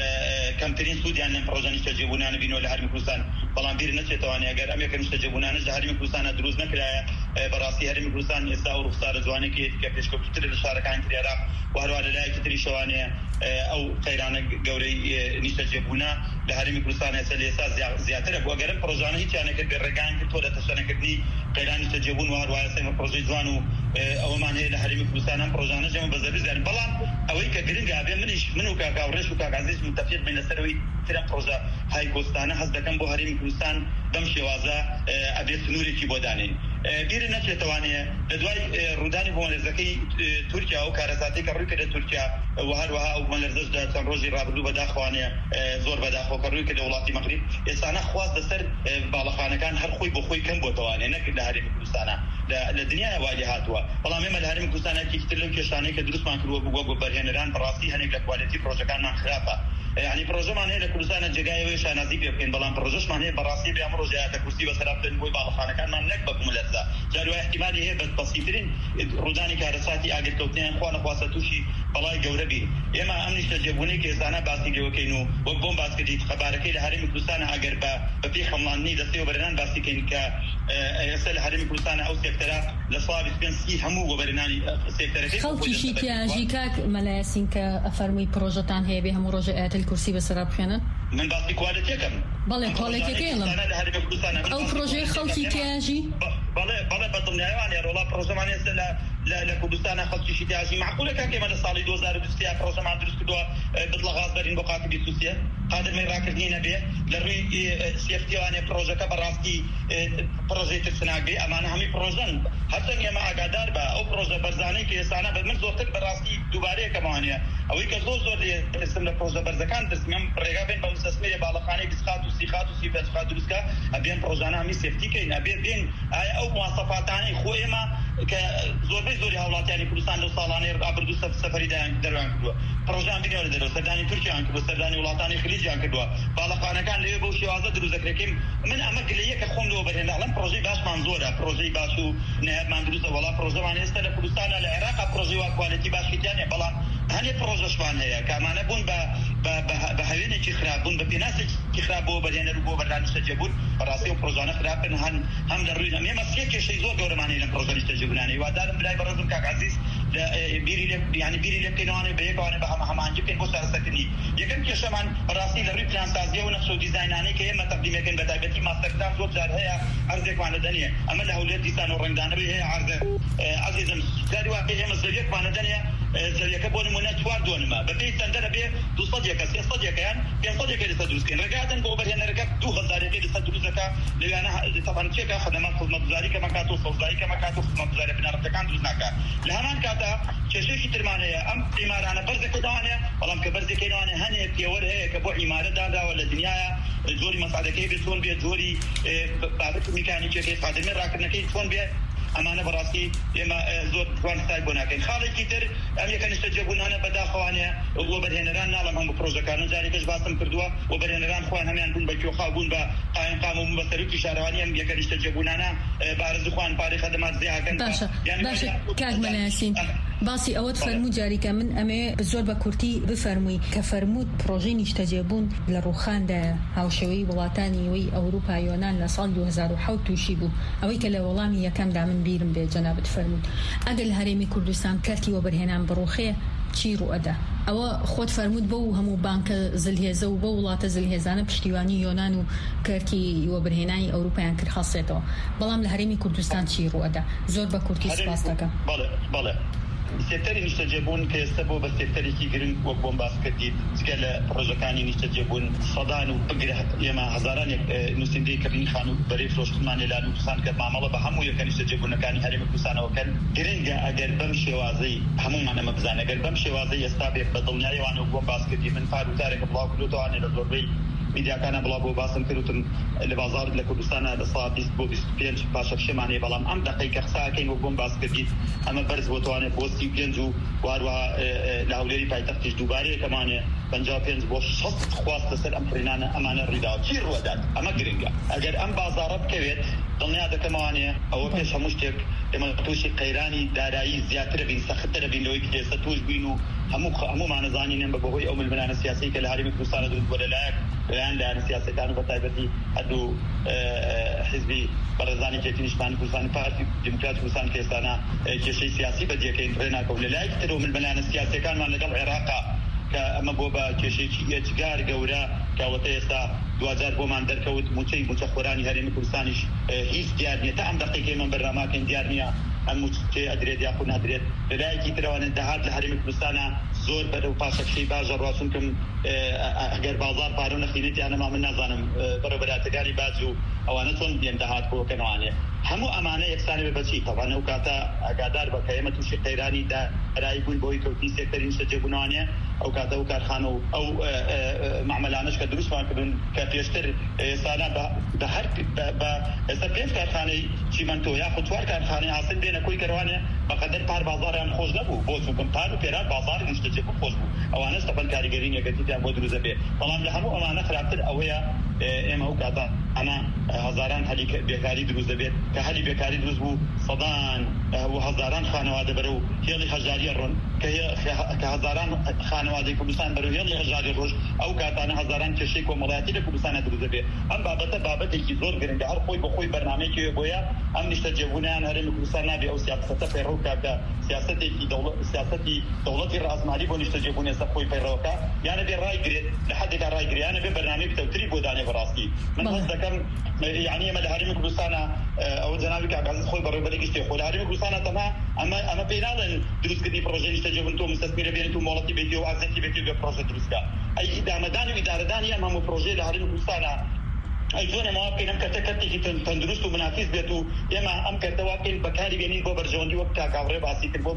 کەمترین سوودیان لەم پرۆژە نیشتەجێبوونانە بینەوە لە هەرمی کوردستان بەڵام بیر نەچێتەوانێ ئەگەر ئەم یەکەم نیشتەجێبوونانە لە هەرمی کوردستانە دروست نەکرایە بەڕاستی هەرمی کوردستان ئێستا و ڕوخسارە جوانێکی کە پێشکەوتتر لە شارەکانی تری عێراق و هەروەها لەلایەکی تری شەوانەیە ئەو قەیرانە گەورەی نیشتەجێبوونە لە هەرمی کوردستان ئێستا زیاترە بۆ ئەگەر ئەم پرۆژانە هیچیان نەکرد بێ ڕێگان کردووە لە تەشەنەکردنی قەیران نیشتەجێبوون و هەروەها سێمە پرۆژەی جوان و ئەوەمان هەیە لە هەرمی کوردستان ئەم پرۆژانە جەمە بەزەبی زیان بەڵام ئەوەی کە گرنگە بێ من و کاک هاوڕێش و کاک عەزیز متفق بین لەسەرەوەی ترە پرۆژە های کۆستانە هەست دەکەم بۆ هەرێمی کوردستان بەم شێوازە ئەبێ سنوورێکی بۆ دانین بیر نەچێتەوانێ لە دوای ڕوودانی بۆمەلەرزەکەی تورکیا و کارەساتی کە ڕووی کردە تورکیا و هەروەها ئەو مەلەرزەشدا چەند ڕۆژی ڕابردوو بەداخوانێ زۆر بەداخۆ کە ڕووی کردە وڵاتی مەغریب ئێستانە خواست لەسەر باڵەخانەکان هەر خۆی بۆ خۆی کەم بۆتەوانێ نەکرد لە هەرێمی کوردستانە لە دنیای وای هاتووە بەڵام ئێمە لە هەرێمی کوردستانێکی تر لەو کێشانەی کە دروستمان کردووە بۆ بەرهێنەران بەڕاستی هەنێک لە کوالیتی پرۆژەکانمان خراپە يعني پروژەمان هەیە لە کوردستانە جێگایەوەی شانازی پێ بکەین بەڵام پروژەشمان هەیە بەڕاستی بێ ئەمڕۆ ژایەتە کورسی بەسەرابدن بۆی باڵەخانەکانمان نەک بە کومەلەرزە جاری وای احتیمالی هەیە بەسیترین ڕوودانی کارەساتی ئاگرکەوتنیان خوا نەخواستە تووشی بەڵای گەورە بین ئێمە ئەم نیشتەجێبوونەی کە ئێستانە باسی لێوەکەین و وەک بۆم باس کردیت خەبارەکەی لە هەرێمی کوردستانە ئەگەر بە پێی خەمڵاندنی دەستەی وەبەرهێنان باسی کەین کە ئێستا لە هەرێمی کوردستانە ئەو سێکتەرە لە ساڵی 25 هەموو وەبەرهێنانی سێکتەرەکەی خەڵکیشی تیاژی کاک مەلایەسین کە ئەفەرمووی پرۆژەتان هەیە بێ هەموو ڕۆژە ئاەتەل کورسی بەسەرا بخوێنن من باسی کوالەتیەکەم بەڵێ کۆڵێکەکەیڵم ئەو پرۆژەی خەڵکی تیاژی بەڵێ بەدڵنیایوانێ ڕۆڵا پرۆژەمان ئێستا لە کوردستانە خەڵکیشی تیاژی معقولە کاکێمە لە ساڵی 2023 پرۆژەمان دروست کردووە بتڵە غاز بەرین بۆ قاتی سووسیە قادرمەی ڕاکردنی نەبێ لە ڕووی سێفتیوانێ پرۆژەکە بەڕاستی پرۆژەی ترسناک بێ ئەمانە هەمی پرۆژەن هەرچەند ئێمە ئاگادار بە ئەو پرۆژە بەرزانەی کە ئێستانە بە من زۆرتر بەڕاستی دووبارەیەکەمانەیە ئەوەی کە زۆر ترسم لە پرۆژە بەرزەکان ترسمم ڕێگا بێن بە مستەسمەیە باڵەخانەی بیسخات و سیخات و سیفەتخات دروستکە ئەبێن پرۆژانە هەمی سێفتیکەین ئەبێ بێن ئایا ئەو مواصفاتانەی خۆ ئێمە کە زۆری هاوڵاتیانی کوردستان لەو ساڵانەی ڕابردوو سەفەری دەروان کردووە پرۆژەیان بینەوە لە دەرەوە سەردانی تورکیایان کردووە سەردانی وڵاتانی خلیجیان کردووە باڵەخانەکان لەوێ بەو شێوازە دروست دەکرێتین من ئەمە گلەیەکە خۆم لەوە بەرهێنا ئەڵەم پرۆژەی باشمان زۆرە پرۆژەی باش و نەهێمان دروستە وەڵام پرۆژەمان ئێستا لە کوردستانە لە عێراق پرۆژەی وا کوالیتی باشیتیانە بەڵام هەنێ پرۆژەشمان هەیە کامانە بوون بە هەوێنێکی خراپ بوون بە پێناسێکی خراپ بۆ بەرهێنەر و بۆ بەردان نیشتەجێبوون بەڕاستی و پرۆژانە خراپن هەم لە ڕووی ئێمە سێ کێشەی زۆر گەورەمان هەیە لە پرۆژە نیشتەجێبوونانە هیوادارم برای بەڕێزم کاک عەزیز بیری لێ بکەینەوە بە یەکەوانێ بە هەماهەنگی بکەین بۆ چارەسەرکردنی یەکەم کێشەمان بەڕاستی لە ڕووی پلانسازیە و نەخش و دیزاینانەی کە ئێمە تەقدیمەکەین بە تایبەتی ماستەرپلان زۆر جار هەیە عەرزێکمان لەدەنیە ئەمە لە هەولێر دیسان و ڕنگدانەوەی هەیە عەرزە عەزیزم جاری وا ئێمە زەویەکمان لەدەنیە زەویەکە بۆ نمونە 4 دۆنمە بەپێی چەندەرە بێ 200 300 500 لەسەر دروستکەین ڕێگادەن بۆ بەرهێنەرەکە 2000 لەسەر دروستەکە لەوانە تەبان چێکە خدمات خزمەتگوزاری کە مەکات و سەوزایی کە مەکات و خزمەتگوزاری بنەڕەتەکان دروست ناکات لە هەمان کاتە کێشەیەکی ترمان هەیە ئەم ئیمارانە بەرزەکەدانێ بەڵام کە بەرزەکەینوانێ هەنێ پێوەر هەیە کە بۆ ئیمارە داداوە لە دنیاە جۆری مەسادەکەی بێ چۆن بێ جۆری بابەت میکانیکیەکەی قادرمەی ڕاکردنەکەی چۆن بێ ئەمانە بەڕاستی ئێمە زۆر جوان ستای بۆ ناکەین خاڵێکی تر ئەم یەکە نیشتەجێبوونانە بەداخەوانەیە وە بەرهێنەران ناڵم هەموو پرۆژەکانە جارێکەش باسم کردووە وە بەرهێنەران خۆیان هەمیان بوون بە کێوخا بوون بە قایم و بە سەرۆکی شارەوانی ئەم یەکە نیشتەجێبوونانە بە ئارەزوخوان پارەی خەدەمات زیاکەن باشە کاک مەلایەسین باسی ئەوەت فەرموو جاریکە من ئەمێ زۆر بە کورتی بفەرمووی کە فەرمووت پرۆژەی نیشتەجێبوون لە ڕووخاندا هاوشێوەی وڵاتانی وەی ئەوروپا یۆنان لە ساڵ 2007 تووشی بوو ئەوەی کە لە وەڵامی یەکەمدا من بیرم بێ جەنابەت فەرمووت ئەگەر لە هەرێمی کوردستان کەرتی وەبەرهێنان بڕوخێ چی ڕوئەدا ئەوە خۆت فەرمووت بۆ هەموو بانکە زلهێزە و بە وڵاتە زلهێزانە پشتیوانی یۆنان و کەرتی وەبەرهێنانی ئەوروپایان کرد خاصێتەوە بەڵام لە هەرێمی کوردستان چی ڕوئەدا زۆر بە کورتی سپاس دەکەم. بەڵێ سێکتەری نیشتەجێبوون کە ئێستا بۆ بە سێکتەرێکی گرنگ وەک بۆم باس کردیت جگە لە پرۆژەکانی نیشتەجێبوون سەدان و بگرە ئێمە هەزارانێک نووسندەی کردنی خان و بەرەی فرۆشتمان لێلان و کوردستان کە مامەڵە بە هەموو یەکە نیشتەجێبوونەکانی هەرێمی کوردستانەوەکەن گرنگە ئەگەر بەم شێوازەی هەمومان ئەمە بزانە ئەگەر بەم شێوازەی ئێستا بێت بە دڵنیاییوانە و بۆم باس کردی من پاروتارێکە بڵاو کردوتەوانێ لە زۆربەی میدیاکانە بڵاو بۆ باسم کردوتم لە بازار لە کوردستانە لە ساڵ 20 بۆ 25 پاشەفشێمانەیە بەڵام ئەم دقیقە قساکەین وەک بۆم باس کردیت ئەمە بەرز بۆ توانێت بۆ 35 و واروها لە هەولێری پایتەختیش دووبارەیەکەمانێ 55 بۆ 60 خواستە سەر ئەم فرینانە ئەمانە ڕیداوە چی ڕوەدات ئەمە گرنگە ئەگەر ئەم بازارە بکەوێت دڵنیا دەکەمەوانێ ئەوە پێش هەموو شتێک ئێمە تووشی قەیرانی دارایی زیاترە بین سەختترە بین لەوەی کە ئێستا توش بین و هەمومان نەزانینێن بە بەهۆی ئەو ململانە سیاسی کە لە هەرێمی کوردستانە دروست بووە لەلایەک لایەن لایەنە سیاسەکان و بەتایبەتی هەردوو حیزبی بەڕێزانی کێتی نیشتمانی کوردستانی پارتی دیموکراتی کوردستان کە ئێستانە کێشەی سیاسی بەجێکەین ڕێناکەوت لەلایەک ترەوە ململانە سیاسیەکانمان لەگەڵ عێراقا کە ئەمە بۆ بە کێشەیەکی ئێجگار گەورە کەواتە ئێستا دوجار بۆمان دەرکەوت موچەی خۆرانی هەرێمی کوردستانیش هیچ دیار نییە تا ئەم دقیقەی من بەرنامەکەین دیار نییە ئەم موچەی ئەدرێت یاخود نادرێت لەلایەکی ترەوەنە داهات لە هەرێمی کوردستانە زۆر بەرەو پاشەکشەی باشە ڕاستونکەم ئەگەر بازار پارە و نەخینێتی ئەنەما من نازانم بەڕێوەبەراتەکانی باج و ئەوانە چۆن بێن داهات بۆکەنەوانێ هەموو ئەمانە یەکسانی بێ بەچی تەوانە و کاتە ئاگادار بە کە ئێمە تووشی قەیرانی دارایی بوون بۆی کەوتنی سێکتەری نیشتەجێبوونەوانێ ئەو کاتە و کارخانە و ئەو معمەلانەش کە دروستمان کردن کە پێشتر ئێستانە بە هەر بە ئێستا 5 کارخانەی چیمەنتۆ یاخود 4 کارخانەی حاصل بێنە کۆی کەروانێ بەقەدەر پار بازاریان خۆش نەبوو بۆ چونکەم پار و پێران بازاری نیشتەجێبوون خۆش بوو ئەوانەش تەپەن کاریگەری نێگەتییان بۆ دروستە بێ بەڵام لە هەموو ئەمانە خراپتر ئەوەیە ئێمە ئەو کاتە ئەمە هەزاران هەلی بێکاری دروست دەبێت کە هەلی بێکاری دروست بوو سەدان و هەزاران خانەوادە بەرەو هێڵی هەژاریە ڕۆن کە هەزاران خانەوادەی کوردستان بەرەو هێڵی هەژاری ڕۆژ ئەو کاتانە هەزاران کێشەی کۆمەڵایەتی لە کوردستانە دروست دەبێت ئەم بابەتە بابەتێکی زۆر گرنگە هەر خۆی بەخۆی بەرنامەیەکی بۆیە ئەم نیشتەجێبوونیان هەرێمی کوردستان نابێ ئەو سیاسەتە پەیڕەوکە کە سیاسەتی دەوڵەتی ڕازمالی بۆ نیشتەجێبوونی ئێستا خۆی پەیڕەوەکە یانە بێ ڕایگرێت لە حدێکا ڕایگریانە بێ بەرنامەی پتەوتری بۆ دانێ بەڕاستی من هەست دەکەم یعنی ئەمە لە هەرێمی کوردستانە ئەوە جەنابی کاکازت خۆی بەڕێوەبەری گشتی خۆ لە هەرێمی کوردستانە تەنها ئەمە پێی ناڵێن دروستکردنی پرۆژەی نیشتەجێبوون تۆ مستەثمیرە بێنیت و مۆڵەتی بێتی و ئازێکی بێتی بێ پرۆژە دروستکە ئەی ئیدامەدانی و ئیدارەدانی ئەم هەموو پرۆژەی لە هەرێمی کوردستانە ئەی زۆر ئەمەوا بکەین ئەم کەرتە کەرتێکی تەندروست و منافیس بێت و ئێمە ئەم کەرتەوا بکەین بەکاری بێنین بۆ بەرژەوەندی وەک کاکاوڕێ باسی کرد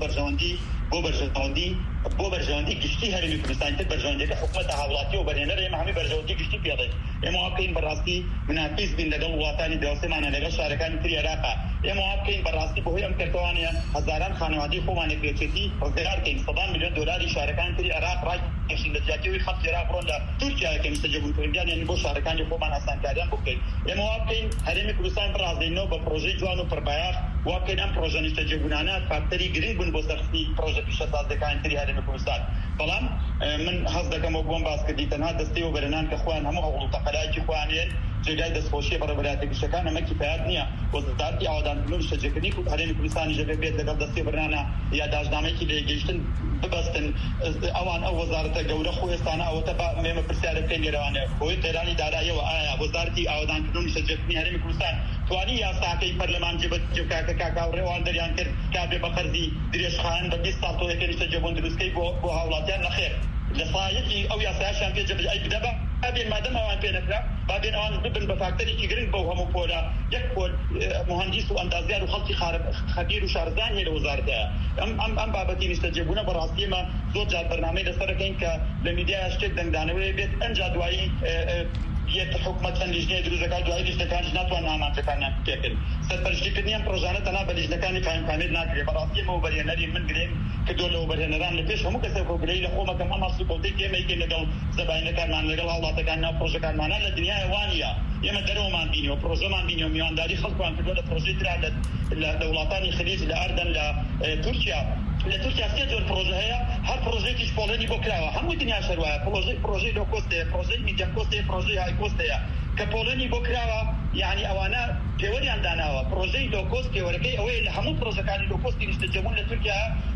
بۆ بەرژەوەندی گشتی هەرێمی کوردستان تر بەرژەوەندیەکە حکومەتە هاوڵاتی و بەرهێنەر ئێمە هەمووی بەرژەوەندی گشتی پێڵێن ئێمە وا بکەین بەڕاستی منافیس بین لەگەڵ وڵاتانی دراوسێمانە لەگەڵ شارەکانی تری عێراقا ئێمە وا بکەین بەڕاستی بەهۆی ئەم کەرتەوانەیە هەزاران خانەوادەی خۆمانێک بێچێتی ڕزگارکەین 100 میلیۆن دلاری شارەکانی تری عێراق ڕایکێشین لە جیاتیەوەی خەڵکی عێراق ڕۆن لە تورکیایەکە نیشتەجێبوونکردنیان یعنی بۆ شارەکانی خۆمان ئاسانکاریان بۆ بکەین ئێمە وا بکەین هەرێمی کوردستان بڕازدەینەوە بە پرۆژەی جوان و پڕبایاخ وا بکەین ئەم پرۆژە نیشتەجێبوونانە فاکتەری گرنگ بوون بۆ سەرخستی پرۆژە پیشەسازەکانی تری هەرێمی کوردستان بەڵام من هەست دەکەم وەک بۆم باس کردی تەنها دەستی و بەرهێنان کە خۆیان هەموو هەوڵ و تەقەلایەکی خۆیانێن جێگای دەستخۆشیە بەڕێوەبەراتە گشتەکان ئەمە کیفایەت نییە وەزارەتی ئاوادانکردن و نیشتەجێکردنی هەرێمی کوردستانی ژەبێ بێت لەگەڵ دەستی بەرهێنانە یا داژنامەیەکی لێگەیشتن ببەستن ئەوان ئەو وەزارەتە گەورە خۆ ئێستانە ئەوەتە مێمە پرسیارە بکەین لێرەوانێ بۆی قەیرانی داراییەوە ئایا وەزارەتی ئاوادانکردن و نیشتەجێکردنی هەرێمی کوردستان توانی یاساکەی پەرلەمان جێبەجێکاکە کاکاوڕێوان دەریان کرد کابێ بە قەرزی درێژخایەن بە 20 ساڵ تۆ یەکە نیشتەجێبوون دروستکەی بۆ هاوڵاتیان نەخێر لە سایەتی ئەو یاسایەشیان پێ جێبەجێ ئەی بدەبە بابێن مادەم ئەوان پێ نەکرا بابێن ئەوان ببن بە فاکتەرێکی گرنگ بەو هەموو پۆلە یەک پۆل مهندس و ئەندازیار و خەڵکی خەبیر و شارزان هەیە لە وەزارەتەیە ئەم بابەتی نیشتەجێبوونە بەڕاستی ئێمە زۆر جار بەرنامەی لەسەرەکەین کە لە میدیای شتێک دەنگدانەوەی بێت ئەنجا دوایی یەک حکومەت چەند لیژنەیە دروستەکات دوای لیژنەکانیش ناتوانن ئامانجەکانیان پێکردن سەرپەرشتیکردنیان پرۆژانە تەنها بە لیژنەکانی قایمقامێت ناکرێت بەڕاستی ئێمە وەبەرهێنەری من گرێم کردو لە وەبەرهێنەران لە پێش هەموو کەسێک وەبەرهێنەری لە خۆمەکەم ئەم هەڵسوکەوتەی ئێمەیکەین لەگەڵ زەباینەکانمان لەگەڵ هاوڵاتەکان ناو پرۆژەکانمانە لە دنیای وانە ئێمە دەرەوەمان بینیەوە پرۆژەمان بینیەوە میوانداری خەڵکوان کردووە لە پرۆژەی ترا لە وڵاتانی خلیج لە ئەردەن لە تورکیا لە تورکیا سێ جۆر پرۆژە هەیە هەر پرۆژێکیش پۆڵێنی بۆ کراوە هەموو دنیا شەروایە پرۆژەی لۆ کۆستەیە پرۆژەی میدیەم کۆستەیە پرۆژەی های کۆستەیە کە پۆڵێنی بۆ کراوە یعنی ئەوانە پێوەریان داناوە پرۆژەی لۆ کۆست پێوەرەکەی ئەوەیە لە هەموو پرۆژەکانی لۆ کۆستی نیشتەجەبوون لە تورکیا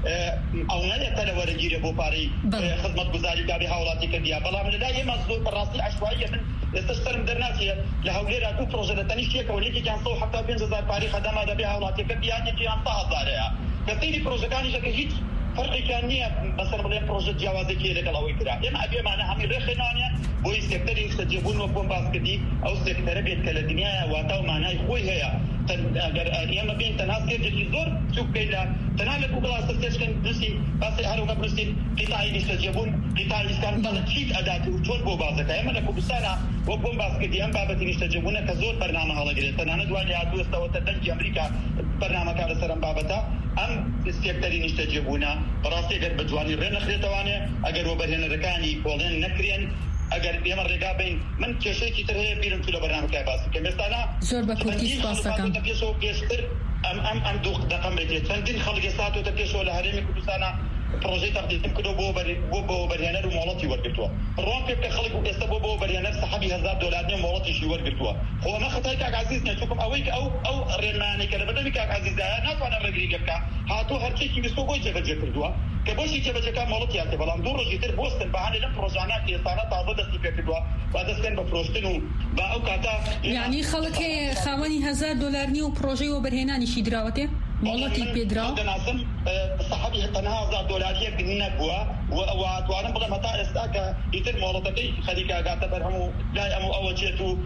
ئەو نەدێتە لە وەرەگیرە بۆ پارەی خزمەتگوزاری دابێ هاوڵاتی کردیا بەڵام لەلای ئێمە زۆر بەڕاستی عەشواییە من ئێستا سەرم دەرناچێت لە هەولێرا دوو پرۆژە لە تەنیشت یەکەوە یەکێکیان 175,000 پارەی خەدەما دەبێ هاوڵاتیەکە بیان یەکێکیان 100,000 کەسەیری پرۆژەکانیش کە هیچ فەرقێکیان نییە بەسەر بڵێن پرۆژە جیاوازێکی لەگەڵ ئەوەی کرا ئێمە ئەبێمانە هەمی ڕێخێنانە بۆی سێکتەری نیشتەجێبوون وەک بۆم باس کردی ئەو سێکتەرە بێت کە لە دنیایە واتە و مانای خۆی هەیە ئەگەر ئێمە بین تەنها سێرجێکی زۆر چوک بین لە تەنها لە گوگڵ سەرچێشکن درستی باسی هەروەکە بنووسین قیتاعی نیشتەجێبوون قیتاعی ئیسکان بەڵە چیت ئەداتی و چۆن بۆ بازەکە ئێمە لە کوردستانە وەک بۆم باس کردی ئەم بابەتی نیشتەجێبوونە کە زۆر بەرنامە هەڵەگرێت تەنانەت دوای هاتووەستەوەتە دەنگی ئەمریکا بەرنامەکە لەسەر ئەم بابەتە ئەم سێکتەری نیشتەجێبوونە بەڕاستی ئەگەر بە جوانی ڕێ نەخرێتەوانێ ئەگەر وەبەرهێنەرەکانی پۆڵێن نەکرێن ئەگەر ئێمە ڕێگا بین من کێشەیەکی تر هەیە بیرم تو لە بەرنامەکەی باسی کەم ئێستانە زۆر بە کورتی سپاس دەکەم پێشتر ئەم دوو دەقەم بێتێت چەندین خەڵکی ساتۆتە پێشەوە لە هەرێمی کوردستانە پرۆژەی تەقدیم کردەوە بۆ بەرهێنەر و مۆڵەتی وەرگرتووە ڕۆن پێ بکە خەڵک ئێستا بۆ بەرهێنەر سەحەبی $1,000 نیە مۆڵەتیشی وەرگرتووە خۆ ئەمە خەتای کاک عەزیز نیە چونکە ئەوەی کە ئەو ڕێنمایانەی کە لە بەردەمی کاک عەزیزدایە ناتوانێت ڕێگریگە بکە هاتوو هەرچێکی بیستۆ بۆی جێبەجێ کردووە کە بۆشی جێبەجێکان مۆڵەتی هاتێ بەڵام دوو ڕۆژی تر بۆستن بەهانەی لەم پرۆژانە کە ئێستانە تازە دەستی پێ کردووە با دەستێن بە فرۆشتن و با ئەو کاتە یعنی خەڵک خاوەنی $1,000 نیە و پرۆژەی وەبەرهێنانیشی دراوەتێ مۆڵەتی پێدراوە دەناسم سەحەبی تەنها $1,000 نەبووە و توانم بڵێم هەتا ئێستا کە ئیتر مۆڵەتەکەی خەریکە ئاگاتە بەرهەموو لای ئەموو ئەوە چێت و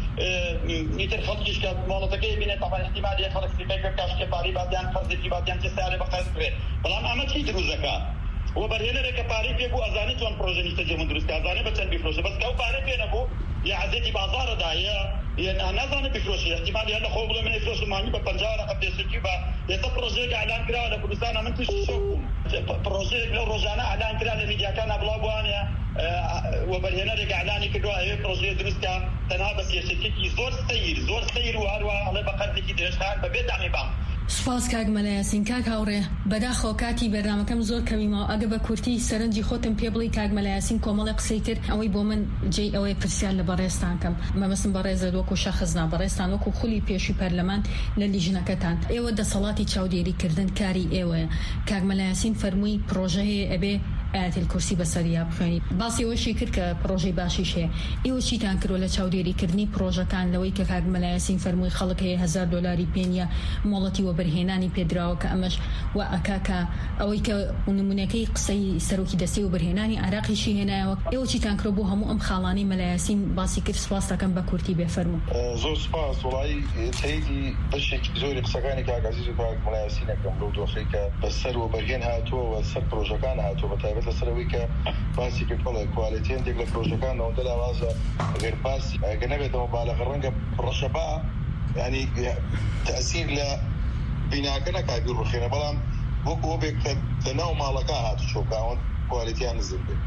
ئیتر خەڵکیش کە مۆڵەتەکەی بینێت تەبەن احتیمالی خەڵک سیبەکە کاشکێ پارەی بازیان خەرجێکی بازیان چه سارێ بەقەرز بێت بەڵام ئەمە چی دروزەکە وەبەرهێنەرێکە پارەی پێ بوو ئەزانێت چۆن پرۆژە نیشتەجێبوون دروستکە ئەزانێت بە چەند بیفرۆشە بەس کە ئەو پارەی پێ نەبوو یا عەزێتی بازاڕەدایە نازانێت بفرۆشی احتیمالی هەر لەخۆ بڵێ من ئەیفرۆشمانی بە 50 رەقەم پێشکی بە ئێستا پرۆژەیەک ئەعلان کراوە لە کوردستانە من تووشی شۆک بووم پرۆژەیەک لەو ڕۆژانە ئەعلان کرا لە میدیاکانە بڵاو بوانە وەبەرهێنەرێک ئەعلانی کردووە ئەوێ پرۆژەیە دروستکە تەنها بە سێشتێکی زۆر سەیر و هەروە ئەڵێ بە قەرزێکی درێژخان بەبێ دامی بانک سپاس کاک مەلایەسین کاک هاوڕێ بەداخەوە کاتی بەرنامەکەم زۆر کەمیمەوە ئەگە بە کورتی سەرنجی خۆتم پێ بڵی کاک مەلایەسین کۆمەڵی قسەی کرد ئەوەی بۆ من جێی ئەوەی پرسیار لە بەڕێستان کەم مەمەسم بەڕێزە وەکو شەخصنا بەڕێستان وەکو خولی پێشوی پەرلەمان لە لیژنەکەتان ئێوە دەسەڵاتی چاودێریکردن کاری ئێوەیە کاک مەلایەسین فەرمووی پرۆژە هەیە ئەبێ ئاەتیل کورسی بەسەریا بخوێنی باسی ئەوەشی کرد کە پرۆژەی باشیش هەیە ئێوە چیتان کردووە لە چاودێریکردنی پرۆژەکان لەوەی کە کاک مەلایەسین فەرمووی خەڵک هەیە $1,000 پێنیە مۆڵەتی وەبەرهێنانی پێدراوە کە ئەمەش و ئەکاکە ئەوەی کە نمونونەکەی قسەی سەرۆکی دەستەی وەبەرهێنانی عراقیشی هێنایەوە ئێوە چیتان کردو بۆ هەموو ئەم خاڵانی مەلایەسین باسی کرد سپاس دەکەم بە کورتی بێفەرموو زۆر سپاس وڵایی تاییدی بەشێکی زۆری قسەکانی کاک عەزیز و کاک مەلایەسینەکەم لەو دۆخەی کە بەسەر وەبەرهێن هاتووە سەر پرۆژەکان هاتووە بەتایبەت لەسەرەوەی کە باسی کرد بەڵێ کوالیتیان تێک لە پرۆژەکانەوە دەلاوازە ئەگەر باسی ئەگە نەبێتەوە بالەغە ڕەنگە ڕەشەبا ینی تەئسیر لە بیناکە نەکاتی ڕوخێنە بەڵام وەکو بێک کە لەناو ماڵەکە هاتو چۆکاوەن کوالیتیان نزم بێ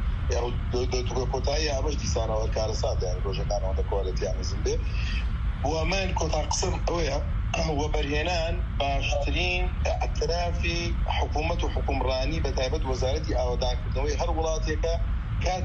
یا کۆتایی ئەمەش دیسانەوە کارەسات یان پرۆژەکانەوە کوالیتیان نزم بێ و من کۆتا قسم ئەوەیە وەبەرهێنان باشترین ئەترافی حکوومەت و حکومڕانی بە تایبەت وەزارەتی ئاوادانکردنەوەی هەر وڵاتێکە کات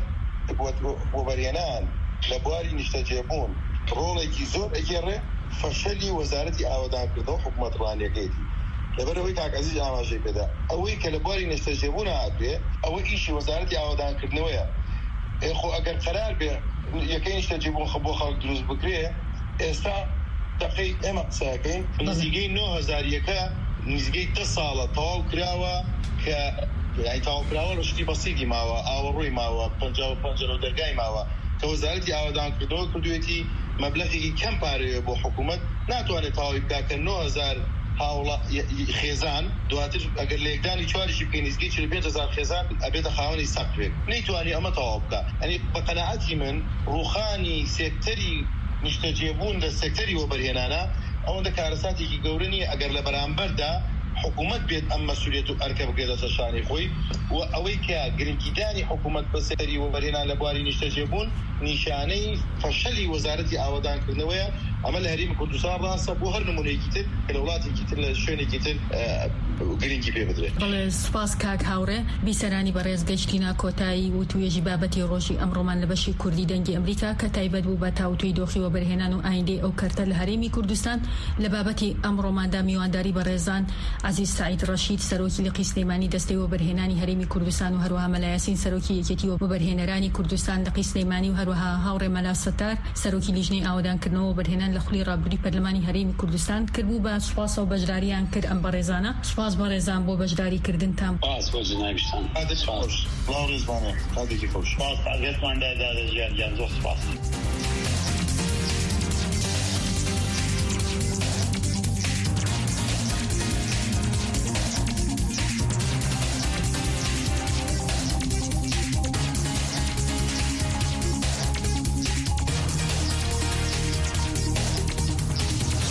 وەبەرهێنان لە بواری نیشتەجێبوون ڕۆڵێکی زۆر ئەگێڕێ فەشەلی وەزارەتی ئاوادانکردنەوە حکوومەتڕانیەکەیەتی لەبەرەوەی کاک عەزیز ئاماژەی پێدا ئەوەی کە لە بواری نیشتەجێبوون هاتوێ ئەوە ئیشی وەزارەتی ئاوادانکردنەوەیە خۆ ئەگەر قەرار بێ یەکەی نیشتەجێبوون بۆ خەڵک دروست بکرێ ئێستا دقی ئێمە قسەکەین نزیگەی 9,000 نزیگەی 10 ساڵە تەواو کراوە کە تەواو کراوە ڕشتی بەسیدی ماوە ئاوەڕووی ماوە 55 دەرگای ماوە کە وەزارەتی ئاوادانکردنەوە کردوێتی مەبلەغێکی کەم پارەیە بۆ حکوومەت ناتوانێت تەواوی بکات کە 9,000 هاوڵە خێزان دواتر ئەگەر لە یەکدانی چواریشی بکەی نزیگەی 45,000 خێزان ئەبێتە خاوەنی سەقف بێت نەیتوانی ئەمە تەواو بکات ئەنی بە قەناعەتی من ڕوخانی سێکتەری نیشتەجێبوون لە سێکتەری وەبەرهێنانە ئەوەندە کارەساتێکی گەورە نیە ئەگەر لە بەرامبەردا حکوومەت بێت ئەم مەسئولیەت و ئەرکە بگرێتە شانی خۆی و ئەوەی کە گرنگیدانی حکوومەت بەسەری وەبەرهێنان لە بواری نیشتەجێبوون نیشانەی فەشەلی وەزارەتی ئاوادانکردنەوەیە ئەمە لە هەرێمی کوردستان ڕاستە بۆ هەر نمونەیەکی تر کە لە وڵاتێکی تر لە شوێنێکی تر گرنگی پێ بدرێت. بەڵێ سوپاس کاک هاوڕێ بیسەرانی بەڕێز گەشتینا کۆتایی و توێژی بابەتی ڕۆژی ئەمڕۆمان لە بەشی کوردی دەنگی ئەمریکا کە تایبەت بوو بە تاوتوی دۆخی وەبەرهێنان و ئایندەی ئەو کەرتە لە هەرێمی کوردستان لە بابەتی ئەمڕۆماندا میوانداری بەڕێزان عەزیز سەعید ڕەشید سەرۆکی لقی سلەیمانی دەستەی وەبەرهێنانی هەرێمی کوردستان و هەروەها مەلا یاسین سەرۆکی یەکێتی وەبەرهێنەرانی کوردستان لقی سلەیمانی و هەروەها هاوڕێ مەلا سەتار سەرۆکی لیژنەی ئاوادانکردنەوە وەبەرهێنان لە خولی ڕابردووی پەرلەمانی هەرێمی کوردستان کردبوو بە سوپاس و بەشداریان کرد ئەم بەڕێزانە. سوپاس بەڕێزان بۆ بەشداری کردنتان. سپاس بۆ جنابیشتان. خۆش. ڕاوڕێزمانە کاتێکی خۆش. سپاس ئاگەتمان دادا ژیان جان زۆر سپاس.